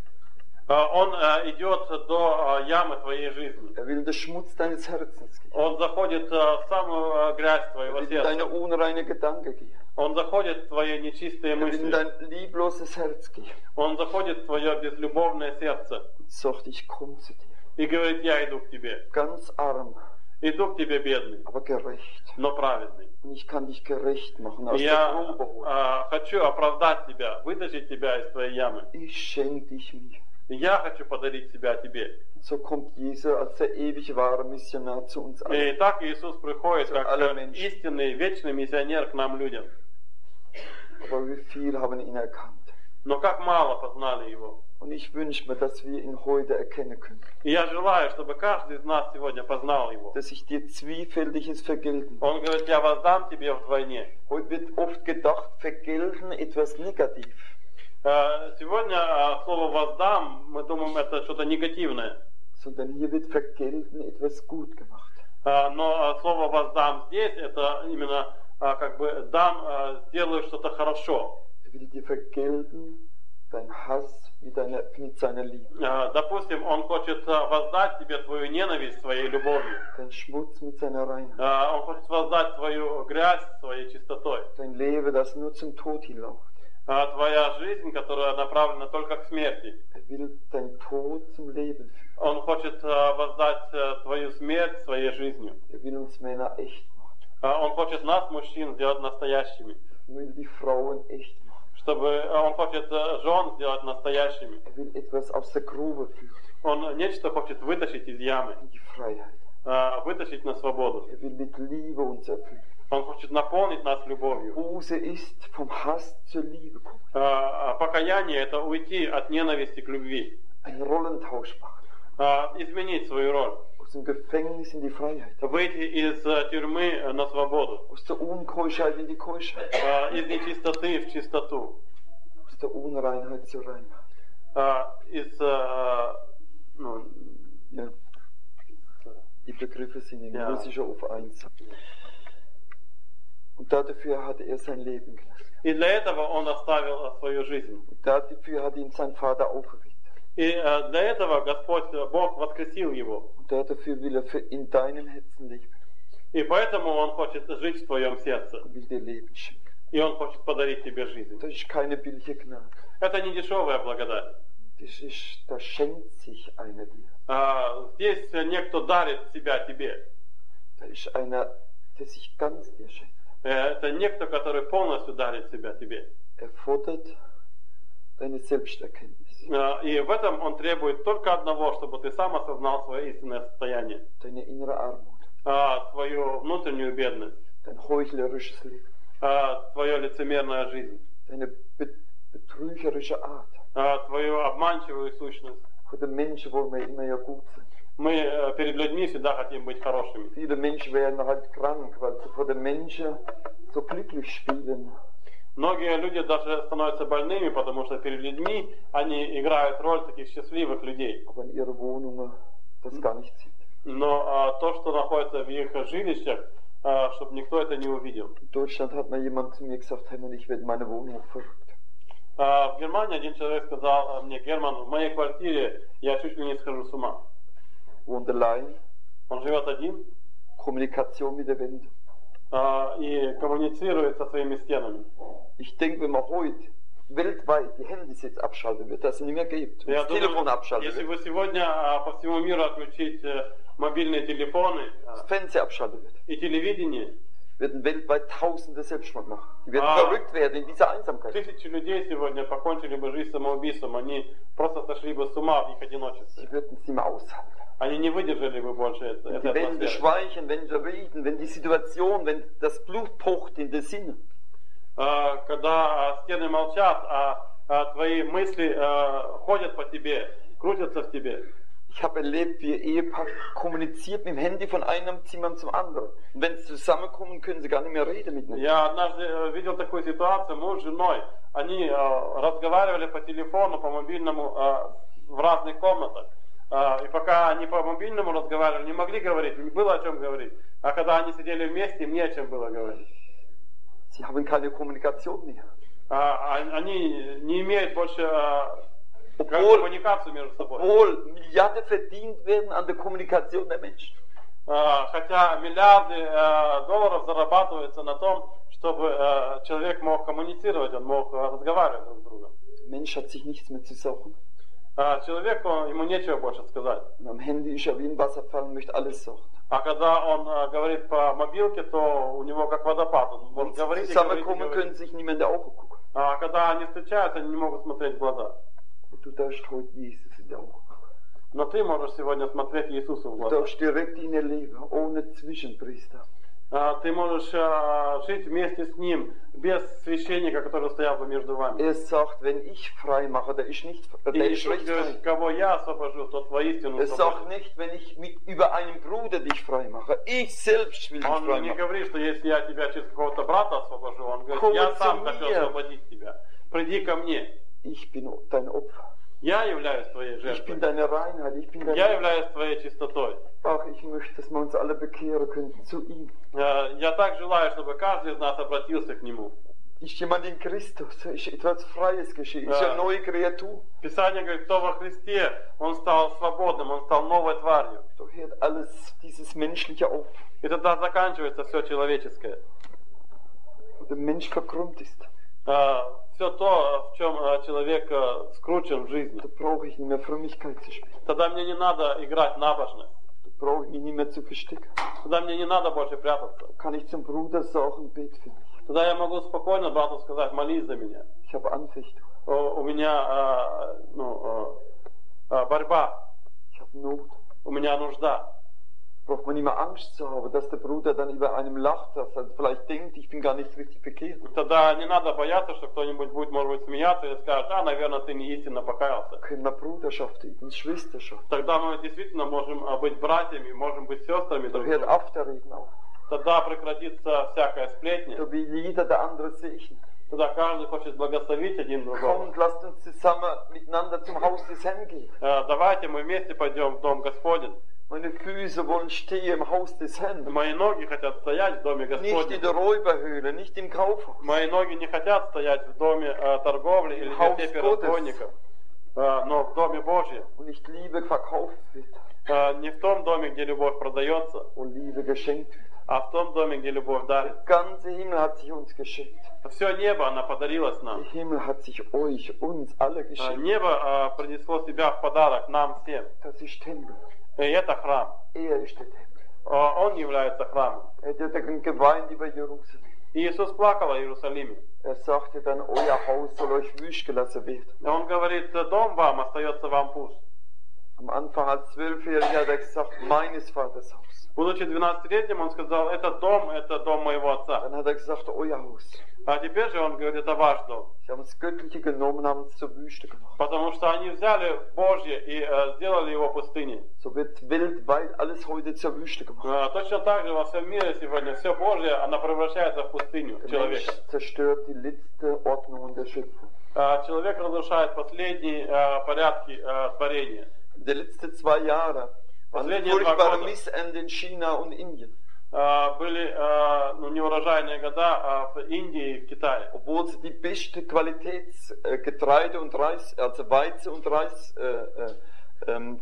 Э, Он э, идет до э, ямы твоей жизни. Er will in den Schmutz deines Herzens gehen. Он заходит э, в самую э, грязь Er твоего will in deine сердца. unreine Gedanken gehen. Он заходит в твои нечистые Er will in мысли. dein liebloses Herz gehen Он заходит в твое безлюбовное сердце und sagt, ich komme zu dir. и говорит, я иду к тебе. Ganz arm, Иду к тебе, бедный, aber gerecht. но праведный. Und ich kann dich gerecht machen, aus И der я Grube holen. э, хочу оправдать тебя, вытащить тебя из твоей ямы. Ich schenke dich mir. И я хочу подарить себя тебе. So kommt Jesus als der ewig wahre Missionar zu uns И allen. так Иисус приходит Zu как allen э, Menschen. истинный, вечный миссионер к нам, людям. Aber wie viel haben ihn erkannt? Но как мало познали Его. Und ich wünsche mir, dass wir ihn heute erkennen können. И я желаю, чтобы каждый из нас сегодня познал Его. Dass ich dir Zwiefältiges vergelten. Он говорит, я воздам тебе вдвойне. Heute wird oft gedacht, vergelten etwas negativ. Э, Сегодня э, слово «воздам», мы думаем, это что-то негативное. Sondern hier wird vergelten etwas gut gemacht. Э, Но э, слово «воздам» здесь, это именно э, как бы «дам», э, сделаю что-то хорошо. Er will dir vergelten dein Hass mit, deiner, mit seiner Liebe. Э, Допустим, он хочет э, воздать тебе твою ненависть своей любовью. Dein Schmutz mit seiner Reinheit. Э, Он хочет воздать твою грязь своей чистотой. Dein Leben, das nur zum Tod hinläuft. Э, Твоя жизнь, которая направлена только к смерти. Er will dein Tod zum Leben führen. Он хочет э, воздать э, твою смерть своей жизнью. Er will uns Männer echt machen. Э, Он хочет нас, мужчин, сделать настоящими. Er will die Frauen echt machen. Чтобы э, он хочет э, жен сделать настоящими. Er will etwas aus der Grube führen. Он нечто хочет вытащить из ямы, In die Freiheit. э, вытащить на свободу. Er will mit Liebe uns erfüllen. Он хочет наполнить нас любовью. Buße ist vom Hass zur Liebe kommen. Э, а Покаяние — это уйти от ненависти к любви. Einen Rollentausch machen. Э, Изменить свою роль. Aus dem Gefängnis in die Freiheit. Выйти из э, тюрьмы э, на свободу. Aus der Unkeuschheit in die Keuschheit. Э, Из нечистоты в чистоту. Aus der Unreinheit zur Reinheit. Э, Из э, ну, Ja. Die Begriffe sind in Ja. russischer auf eins. Und dafür hat er sein Leben gelassen. И для этого он оставил э, свою жизнь. Und dafür hat ihn sein Vater auferweckt. И э, для этого Господь, э, Бог воскресил его. Und dafür will er für in deinem Herzen leben. И поэтому он хочет жить в твоем сердце. Er will dir Leben schenken. И он хочет подарить тебе жизнь. Das ist keine billige Gnade. Это не дешевая благодать. Das ist, da schenkt sich einer dir. А, Здесь некто дарит себя тебе. Da ist einer, der sich ganz dir schenkt. Э, Это некто, который полностью дарит себя тебе. Er fordert deine Selbsterkenntnis, Э, И в этом Он требует только одного, чтобы ты сам осознал свое истинное состояние, deine innere Armut, э, твою внутреннюю бедность, dein heuchlerisches Leben, э, твою лицемерную жизнь, deine be betrügerische Art. э, твою обманчивую сущность. Vor den Menschen wollen wir immer ja gut sein. Мы э, перед людьми всегда хотим быть хорошими. Viele Menschen werden halt krank, weil sie vor den Menschen so glücklich spielen. Многие люди даже становятся больными, потому что перед людьми они играют роль таких счастливых людей. Aber in ihre Wohnungen das gar nicht sieht. Но а, то, что находится в их жилищах, а, чтобы никто это не увидел. In Deutschland hat mal jemand zu mir gesagt, Hermann, ich werde meine Wohnung verrückt. А, в Германии один человек сказал мне: Герман, в моей квартире я чуть ли не схожу с ума. Wohnt allein, Он живет один Kommunikation mit der Welt. а, и коммуницирует со своими стенами. Ich denke, wenn man heute weltweit die Handys jetzt abschalten wird, dass es nicht mehr gibt, Я das Telefon думаю, abschalten если wird, вы сегодня а, по всему миру отключить э, мобильные телефоны а, das Fernseher abschalten wird, и телевидение, werden weltweit Tausende Selbstmord machen. Die werden Ah. verrückt werden in dieser Einsamkeit. тысячи людей сегодня покончили бы жизнь самоубийством, они просто сошли бы с ума в их одиночестве. Sie würden es nicht mehr aushalten. Они не выдержали бы больше это- Wenn этой die Wände атмосферы. schweichen, wenn sie reden, wenn die Situation, wenn das Blut pocht in den Sinnen. А, Когда а, стены молчат, а а, твои мысли а, ходят по тебе, крутятся в тебе. Ich habe erlebt, wie ihr Ehepaar kommuniziert mit dem Handy von einem Zimmer zum anderen. Und wenn sie zusammenkommen, können sie gar nicht mehr reden miteinander. Я однажды э, видел такую ситуацию, муж с женой, они э, разговаривали по телефону, по мобильному э, в разных комнатах. Э, И пока они по мобильному разговаривали, не могли говорить, не было о чем говорить. А когда они сидели вместе, им не о чем было говорить. Sie haben keine Kommunikation mehr. А, а- Они не имеют больше э, Obwohl, коммуникацию между собой. obwohl Milliarden verdient werden an der Kommunikation der Menschen. Э, Хотя миллиарды э, долларов зарабатываются на том, чтобы э, человек мог коммуницировать, он мог э, разговаривать друг с другом. Der Mensch hat sich nichts mehr zu sagen. А Человеку, ему нечего больше сказать. Und am Handy ist er wie ein Wasserfall und möchte alles sagen. А когда он э, говорит по мобилке, то у него как водопад. Он Wenn может sie говорить и говорить, и zusammenkommen, говорить. können sie sich nicht mehr in die Augen gucken. А когда они встречаются, они не могут смотреть в глаза. Und du darfst heute Jesus in die Augen gucken. Но ты можешь сегодня смотреть Иисусу в Du глаза. darfst direkt in ihr Leben, ohne Zwischenpriester. А Ты можешь э, жить вместе с Ним, без священника, который стоял бы между вами. Er sagt, wenn ich frei mache, der ist nicht, И der ist Иисус recht frei. говорит: кого я освобожу, тот воистину Er sagt освобожу. nicht, wenn ich mit über einen Bruder dich frei mache. Ich selbst will dich Он frei не machen. говорит, что если я тебя через какого-то брата освобожу, он говорит: Komm я zu сам хочу mir. освободить тебя. Приди ко мне. Ich bin dein Opfer. Я являюсь твоей Ich bin жертвой. deine Reinheit. Ich bin Я deine... являюсь твоей чистотой. Ach, ich möchte, dass wir uns alle bekehren könnten zu ihm. Э, Я так желаю, чтобы каждый из нас обратился к Нему. Ist jemand in Christus? Ist etwas Freies geschehen? Ist Ja. eine neue Kreatur? Писание говорит: кто во Христе, он стал свободным, он стал новой тварью. Doch hört alles dieses Menschliche auf. И тогда заканчивается все человеческое. Wo der Mensch verkrümmt ist. Все то, в чем э, человек э, скручен в жизни. Da brauche ich nicht mehr Frömmigkeit zu spielen. Тогда мне не надо играть набожность. Da brauche ich mich nicht mehr zu verstecken. Тогда мне не надо больше прятаться. Da kann ich zum Bruder sagen, bet für mich. Тогда я могу спокойно брату сказать: молись за меня. Ich habe Anfechtung. О, У меня э, ну, э, э, борьба, Ich habe Not. у меня нужда. Braucht man nicht mehr Angst zu haben, dass der Bruder dann über einem lacht, dass er vielleicht denkt, ich bin gar nicht richtig bekehrt. Тогда не надо бояться, что кто-нибудь будет, может быть, смеяться и скажет: а, наверное, ты не истинно покаялся. Können wir Bruderschaft üben, Schwesterschaft. Тогда мы действительно можем э, быть братьями, можем быть сестрами Da друг hört друга. auf der Reden auf. Тогда прекратится всякая сплетня. Da will jeder der andere segnen. Тогда каждый хочет благословить один другого. Kommt, lasst uns zusammen miteinander zum Haus des Herrn gehen. Э, Давайте мы вместе пойдем в Дом Господень. Meine Füße wollen stehen im Haus des Herrn. Мои ноги хотят стоять в Доме Nicht in Господнем. der Räuberhöhle, nicht im Kaufhaus. Мои ноги не хотят стоять в доме э, торговли или в Haus вертепе Gottes. разбойников, э, но в Доме Божьем. Wo nicht Liebe verkauft wird, Э, Не в том доме, где любовь продается, wo Liebe geschenkt wird. а в том доме, где любовь дарит. Der ganze Himmel hat sich uns geschenkt. Все небо, она подарилась Der нам. Himmel hat sich euch, uns alle Э, geschenkt. Небо э, принесло себя в подарок нам всем. Das ist Tempel. И это храм. Er ist der Tempel. Э, Он является храмом. Er hat ja dann geweint über Jerusalem. И Иисус плакал о Иерусалиме. Er sagte dann, euer Haus soll euch wüst gelassen werden. И Он говорит, дом вам остается вам пуст. Am Anfang als Zwölfjähriger hat er gesagt, meines Vaters Haus. Будучи двенадцатилетним, он сказал, это дом, это дом моего отца. Dann hat er gesagt, euer Haus. А теперь же он говорит, это ваш дом. Sie haben das Göttliche genommen, haben es zur Wüste gemacht. Потому что они взяли Божье и äh, сделали его пустыней. So wird weltweit alles heute zur Wüste gemacht. Äh, точно так же во всем мире сегодня все Божье, оно превращается в пустыню Der человека. Mensch zerstört die letzte Ordnung der Schöpfung. Äh, человек разрушает последние äh, порядки äh, творения. Die letzten zwei Jahre waren furchtbare Missernte in China und Indien. Äh, были äh, ну, неурожайные года äh, в Индии и в Китае. Obwohl sie die beste Qualitätsgetreide und Reis, also Weizen und Reis äh, äh, ähm,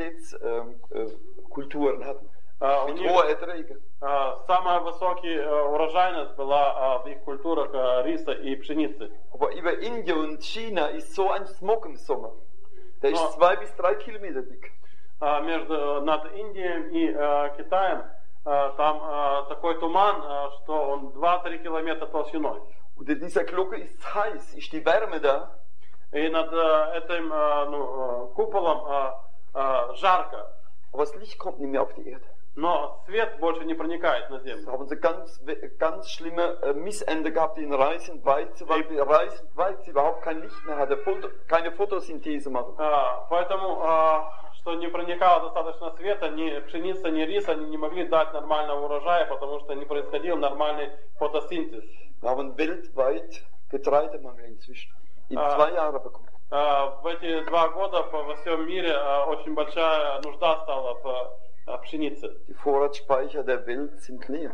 Qualitätskulturen äh, hatten. Äh, mit них, hoher Erträge. Äh, самая высокая äh, урожайность была äh, в их культурах äh, риса и пшеницы. Aber über Indien und China ist so ein Smog im Sommer. Der ist Но, zwei bis drei Kilometer dick. Äh, между, над Индией и äh, Китаем Uh, там uh, такой туман, uh, что он два-три километра толщиной. Unter dieser Glocke ist es heiß, ist die Wärme da. И над uh, этим uh, ну, uh, куполом uh, uh, жарко. Aber das Licht kommt nicht mehr auf die Erde. Но свет больше не проникает на землю. Da haben sie ganz, ganz schlimme äh, Missernte gehabt in Reis und Weizen, weil die Reis und Weizen überhaupt kein Licht mehr hatte, Foto, keine Photosynthese machen. Uh, поэтому uh, что не проникало достаточно света, ни пшеница, ни рис, они не могли дать нормального урожая, потому что не происходил нормальный фотосинтез. Wir haben weltweit Getreidemangel inzwischen. In А, zwei Jahren bekommen. а, в эти два года по, во всем мире а, очень большая нужда стала в а, пшенице. Die Vorratsspeicher der Welt sind leer.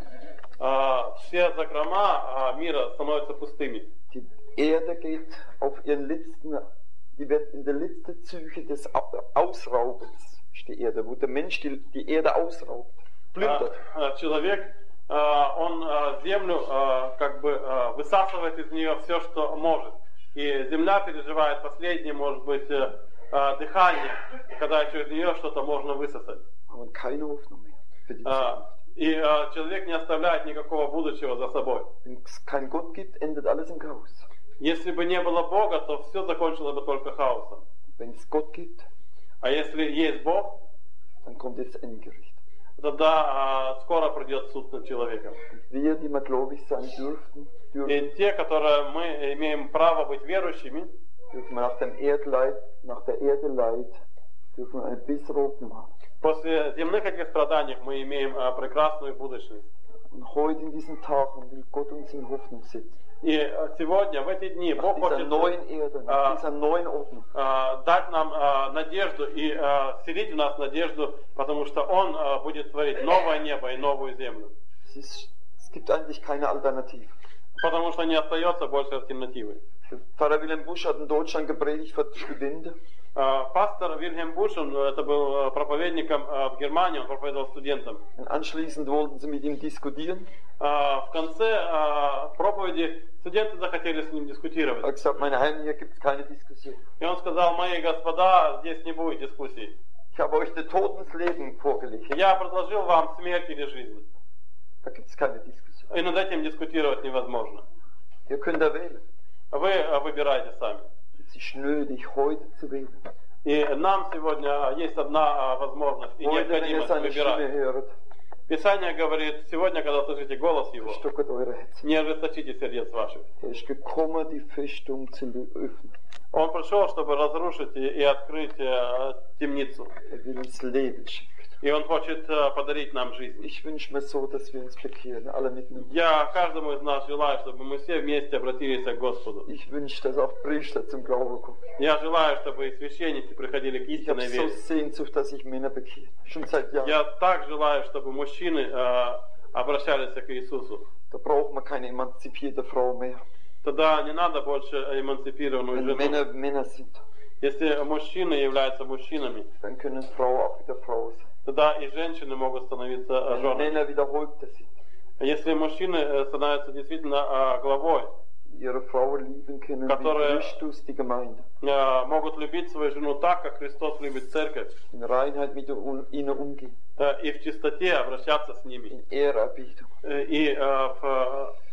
А, все закрома а, мира становятся пустыми. Die Erde geht auf ihren letzten, die wird in der letzten Züge des Ausraubens, ist die Erde, wo der Mensch die, die Erde ausraubt, plündert. А, а, человек, а, он а, землю а, как бы а, высасывает из нее все, что может. И земля переживает последнее, может быть, а, дыхание, когда через нее что-то можно высосать. Und keine Hoffnung mehr für die А, и а, человек не оставляет никакого будущего за собой. Wenn es keinen Gott gibt, endet alles im Chaos. Если бы не было Бога, то все закончилось бы только хаосом. Wenn es Gott gibt, А если есть Бог, dann kommt das Endgericht. тогда а, скоро придет суд над человеком. Wir, die mal gläubig sein dürften, dürfen, И те, которые мы имеем право быть верующими, dürfen wir nach dem Erdleid, nach der Erde Leid, dürfen wir eine bessere Hoffnung haben. после земных этих страданий мы имеем а, прекрасную будущность. Und heute in diesen Tagen will Gott uns in Hoffnung setzen. И а, сегодня, в эти дни, Nach Бог dieser хочет neuen Erde, nach а, dieser neuen Ordnung. а, дать нам а, надежду и а, вселить в нас надежду, потому что Он а, будет творить новое небо и новую землю. Es, ist, es gibt eigentlich keine Alternative. Потому что не остается больше альтернативы. Pfarrer Wilhelm Busch hat in Deutschland gepredigt vor Studenten. А, пастор Вильгельм Буш, он, это был а, проповедником а, в Германии, он проповедовал студентам. Und anschließend wollten sie mit ihm diskutieren. А, в конце а, проповеди студенты захотели с ним Er hat дискутировать. gesagt, meine Herren, hier gibt es keine Diskussion. И он сказал: мои господа, здесь не будет дискуссий. Ich habe euch den Tod ins Leben vorgelegt. Я предложил вам смерть или жизнь. Da gibt es keine Diskussion. И над этим дискутировать невозможно. Ihr könnt da wählen. Вы а, выбираете сами. Es ist nötig, heute zu wählen. И нам сегодня есть одна а, возможность и Heute, wenn ihr необходимость seine Stimme выбирать. hört, Писание говорит: сегодня, когда слышите голос Его, stockert eure Herzen. не ожесточите сердец ваших. Er ist gekommen, die Festung zu öffnen. Он пришел, чтобы разрушить и, и открыть э, темницу. Er will uns Leben schenken. И Он хочет э, подарить нам жизнь. Ich wünsche mir so, dass wir uns bekehren, alle miteinander. Я каждому из нас желаю, чтобы мы все вместе обратились к Господу. Ich wünsche, dass auch Priester zum Glauben kommen. Я желаю, чтобы и священники приходили к Ich habe истинной so вере. Sehnsucht, dass sich Männer bekehren. Schon seit Jahren. Я так желаю, чтобы мужчины э, обращались к Иисусу. Da braucht man keine emanzipierte Frau mehr. Тогда не надо больше эмансипированную Wenn жену. Männer Männer sind, Если мужчины являются мужчинами, dann können Frauen auch wieder Frauen sein. тогда и женщины могут становиться э, Wenn женами. Männer wieder Häupter sind, Если мужчины э, становятся действительно э, главой, die ihre Frauen lieben können, Которые- wie Christus die Gemeinde. э, могут любить свою жену так, как Христос любит церковь, In Reinheit mit ihnen umgehen. э, и в чистоте обращаться с ними, In Ehrerbietung. э, и э, в,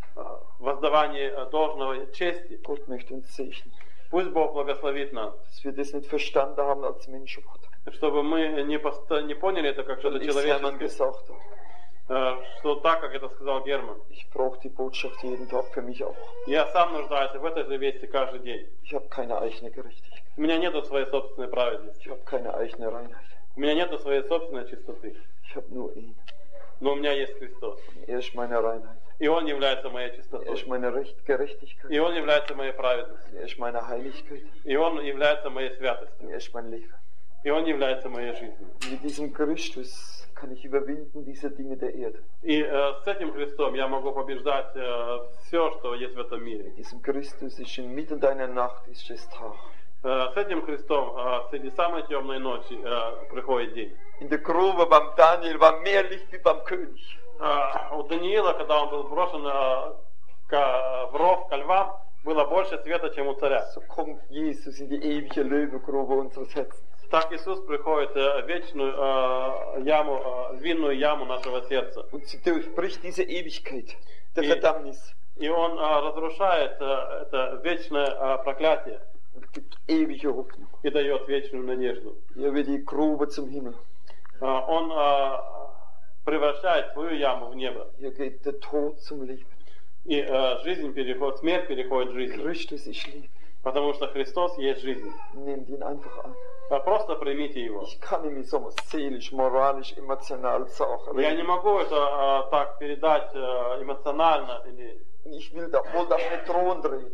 воздавании должного чести. Gott möchte uns segnen, Пусть Бог благословит нас, dass wir das nicht verstanden haben als Menschenwort. чтобы мы не, поста- не поняли это как что-то Weil ich Hermann человеческое, gesagt habe, э, что так, как это сказал Герман. ich brauche die Botschaft jeden Tag für mich auch. Я сам нуждаюсь в этой же вести каждый день. Ich habe keine eigene Gerechtigkeit. У меня нету своей собственной праведности. Ich habe keine eigene Reinheit. У меня нету своей собственной чистоты. Ich habe nur ihn. Но у меня есть Христос. Er ist meine Reinheit. И Он является моей Er чистотой. ist meine Recht Gerechtigkeit. И Он является моей праведностью. Er ist meine Heiligkeit. И Он является моей святостью. Er ist mein Leben. И Он является моей жизнью. Mit diesem Christus kann ich überwinden diese Dinge der Erde. И э, с этим Христом я могу побеждать э, все, что есть в этом мире. Mit diesem Christus ist inmitten deiner Nacht ist es Tag. Э, с этим Христом э, среди самой темной ночи э, приходит день. In der Grube beim Daniel war mehr Licht wie beim König. Э, у Даниила, когда он был брошен э, к, в ров, ко львам, было больше света, чем у царя. So kommt Jesus in die ewige Löwengrube unseres Herzens. Так Иисус приходит э, в вечную э, яму, э, львиную яму нашего сердца. Und sie durchbricht diese Ewigkeit der И- Verdammnis И Он э, разрушает э, это вечное э, проклятие und gibt ewige Hoffnung. и дает вечную надежду. Hier wird die Grube zum Himmel. Э, Он э, превращает свою яму в небо. Hier geht der Tod zum Leben. И э, жизнь переходит, смерть переходит в жизнь. Christus ist Leben. Потому что Христос есть жизнь. Nehmt ihn einfach an. А Просто примите Его. Ich kann ihm nicht so seelisch, moralisch, emotional sagen. Я не могу это э, так передать э, эмоционально. Или, Und ich will da, wollte auch nicht drohend reden.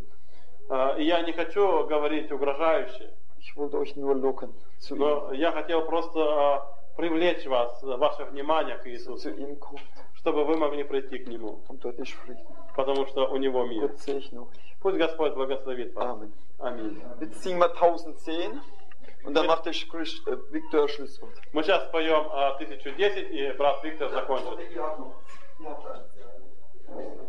э, и я не хочу говорить угрожающе. Ich wollte euch nur locken zu Но ihm. я хотел просто э, привлечь вас, ваше внимание к Иисусу, Zu ihm kommt. чтобы вы могли прийти к Нему. Und dort ist Frieden. Потому что у Него мир. Gott segne euch. Пусть Господь благословит вас. Amen. Аминь. Jetzt singen wir tausendzehn und dann macht der Christ, äh, Viktor Schlusswort. Мы сейчас споем э, тысячу десять, и брат Виктор закончит. Ihr habt noch. Ihr habt eins.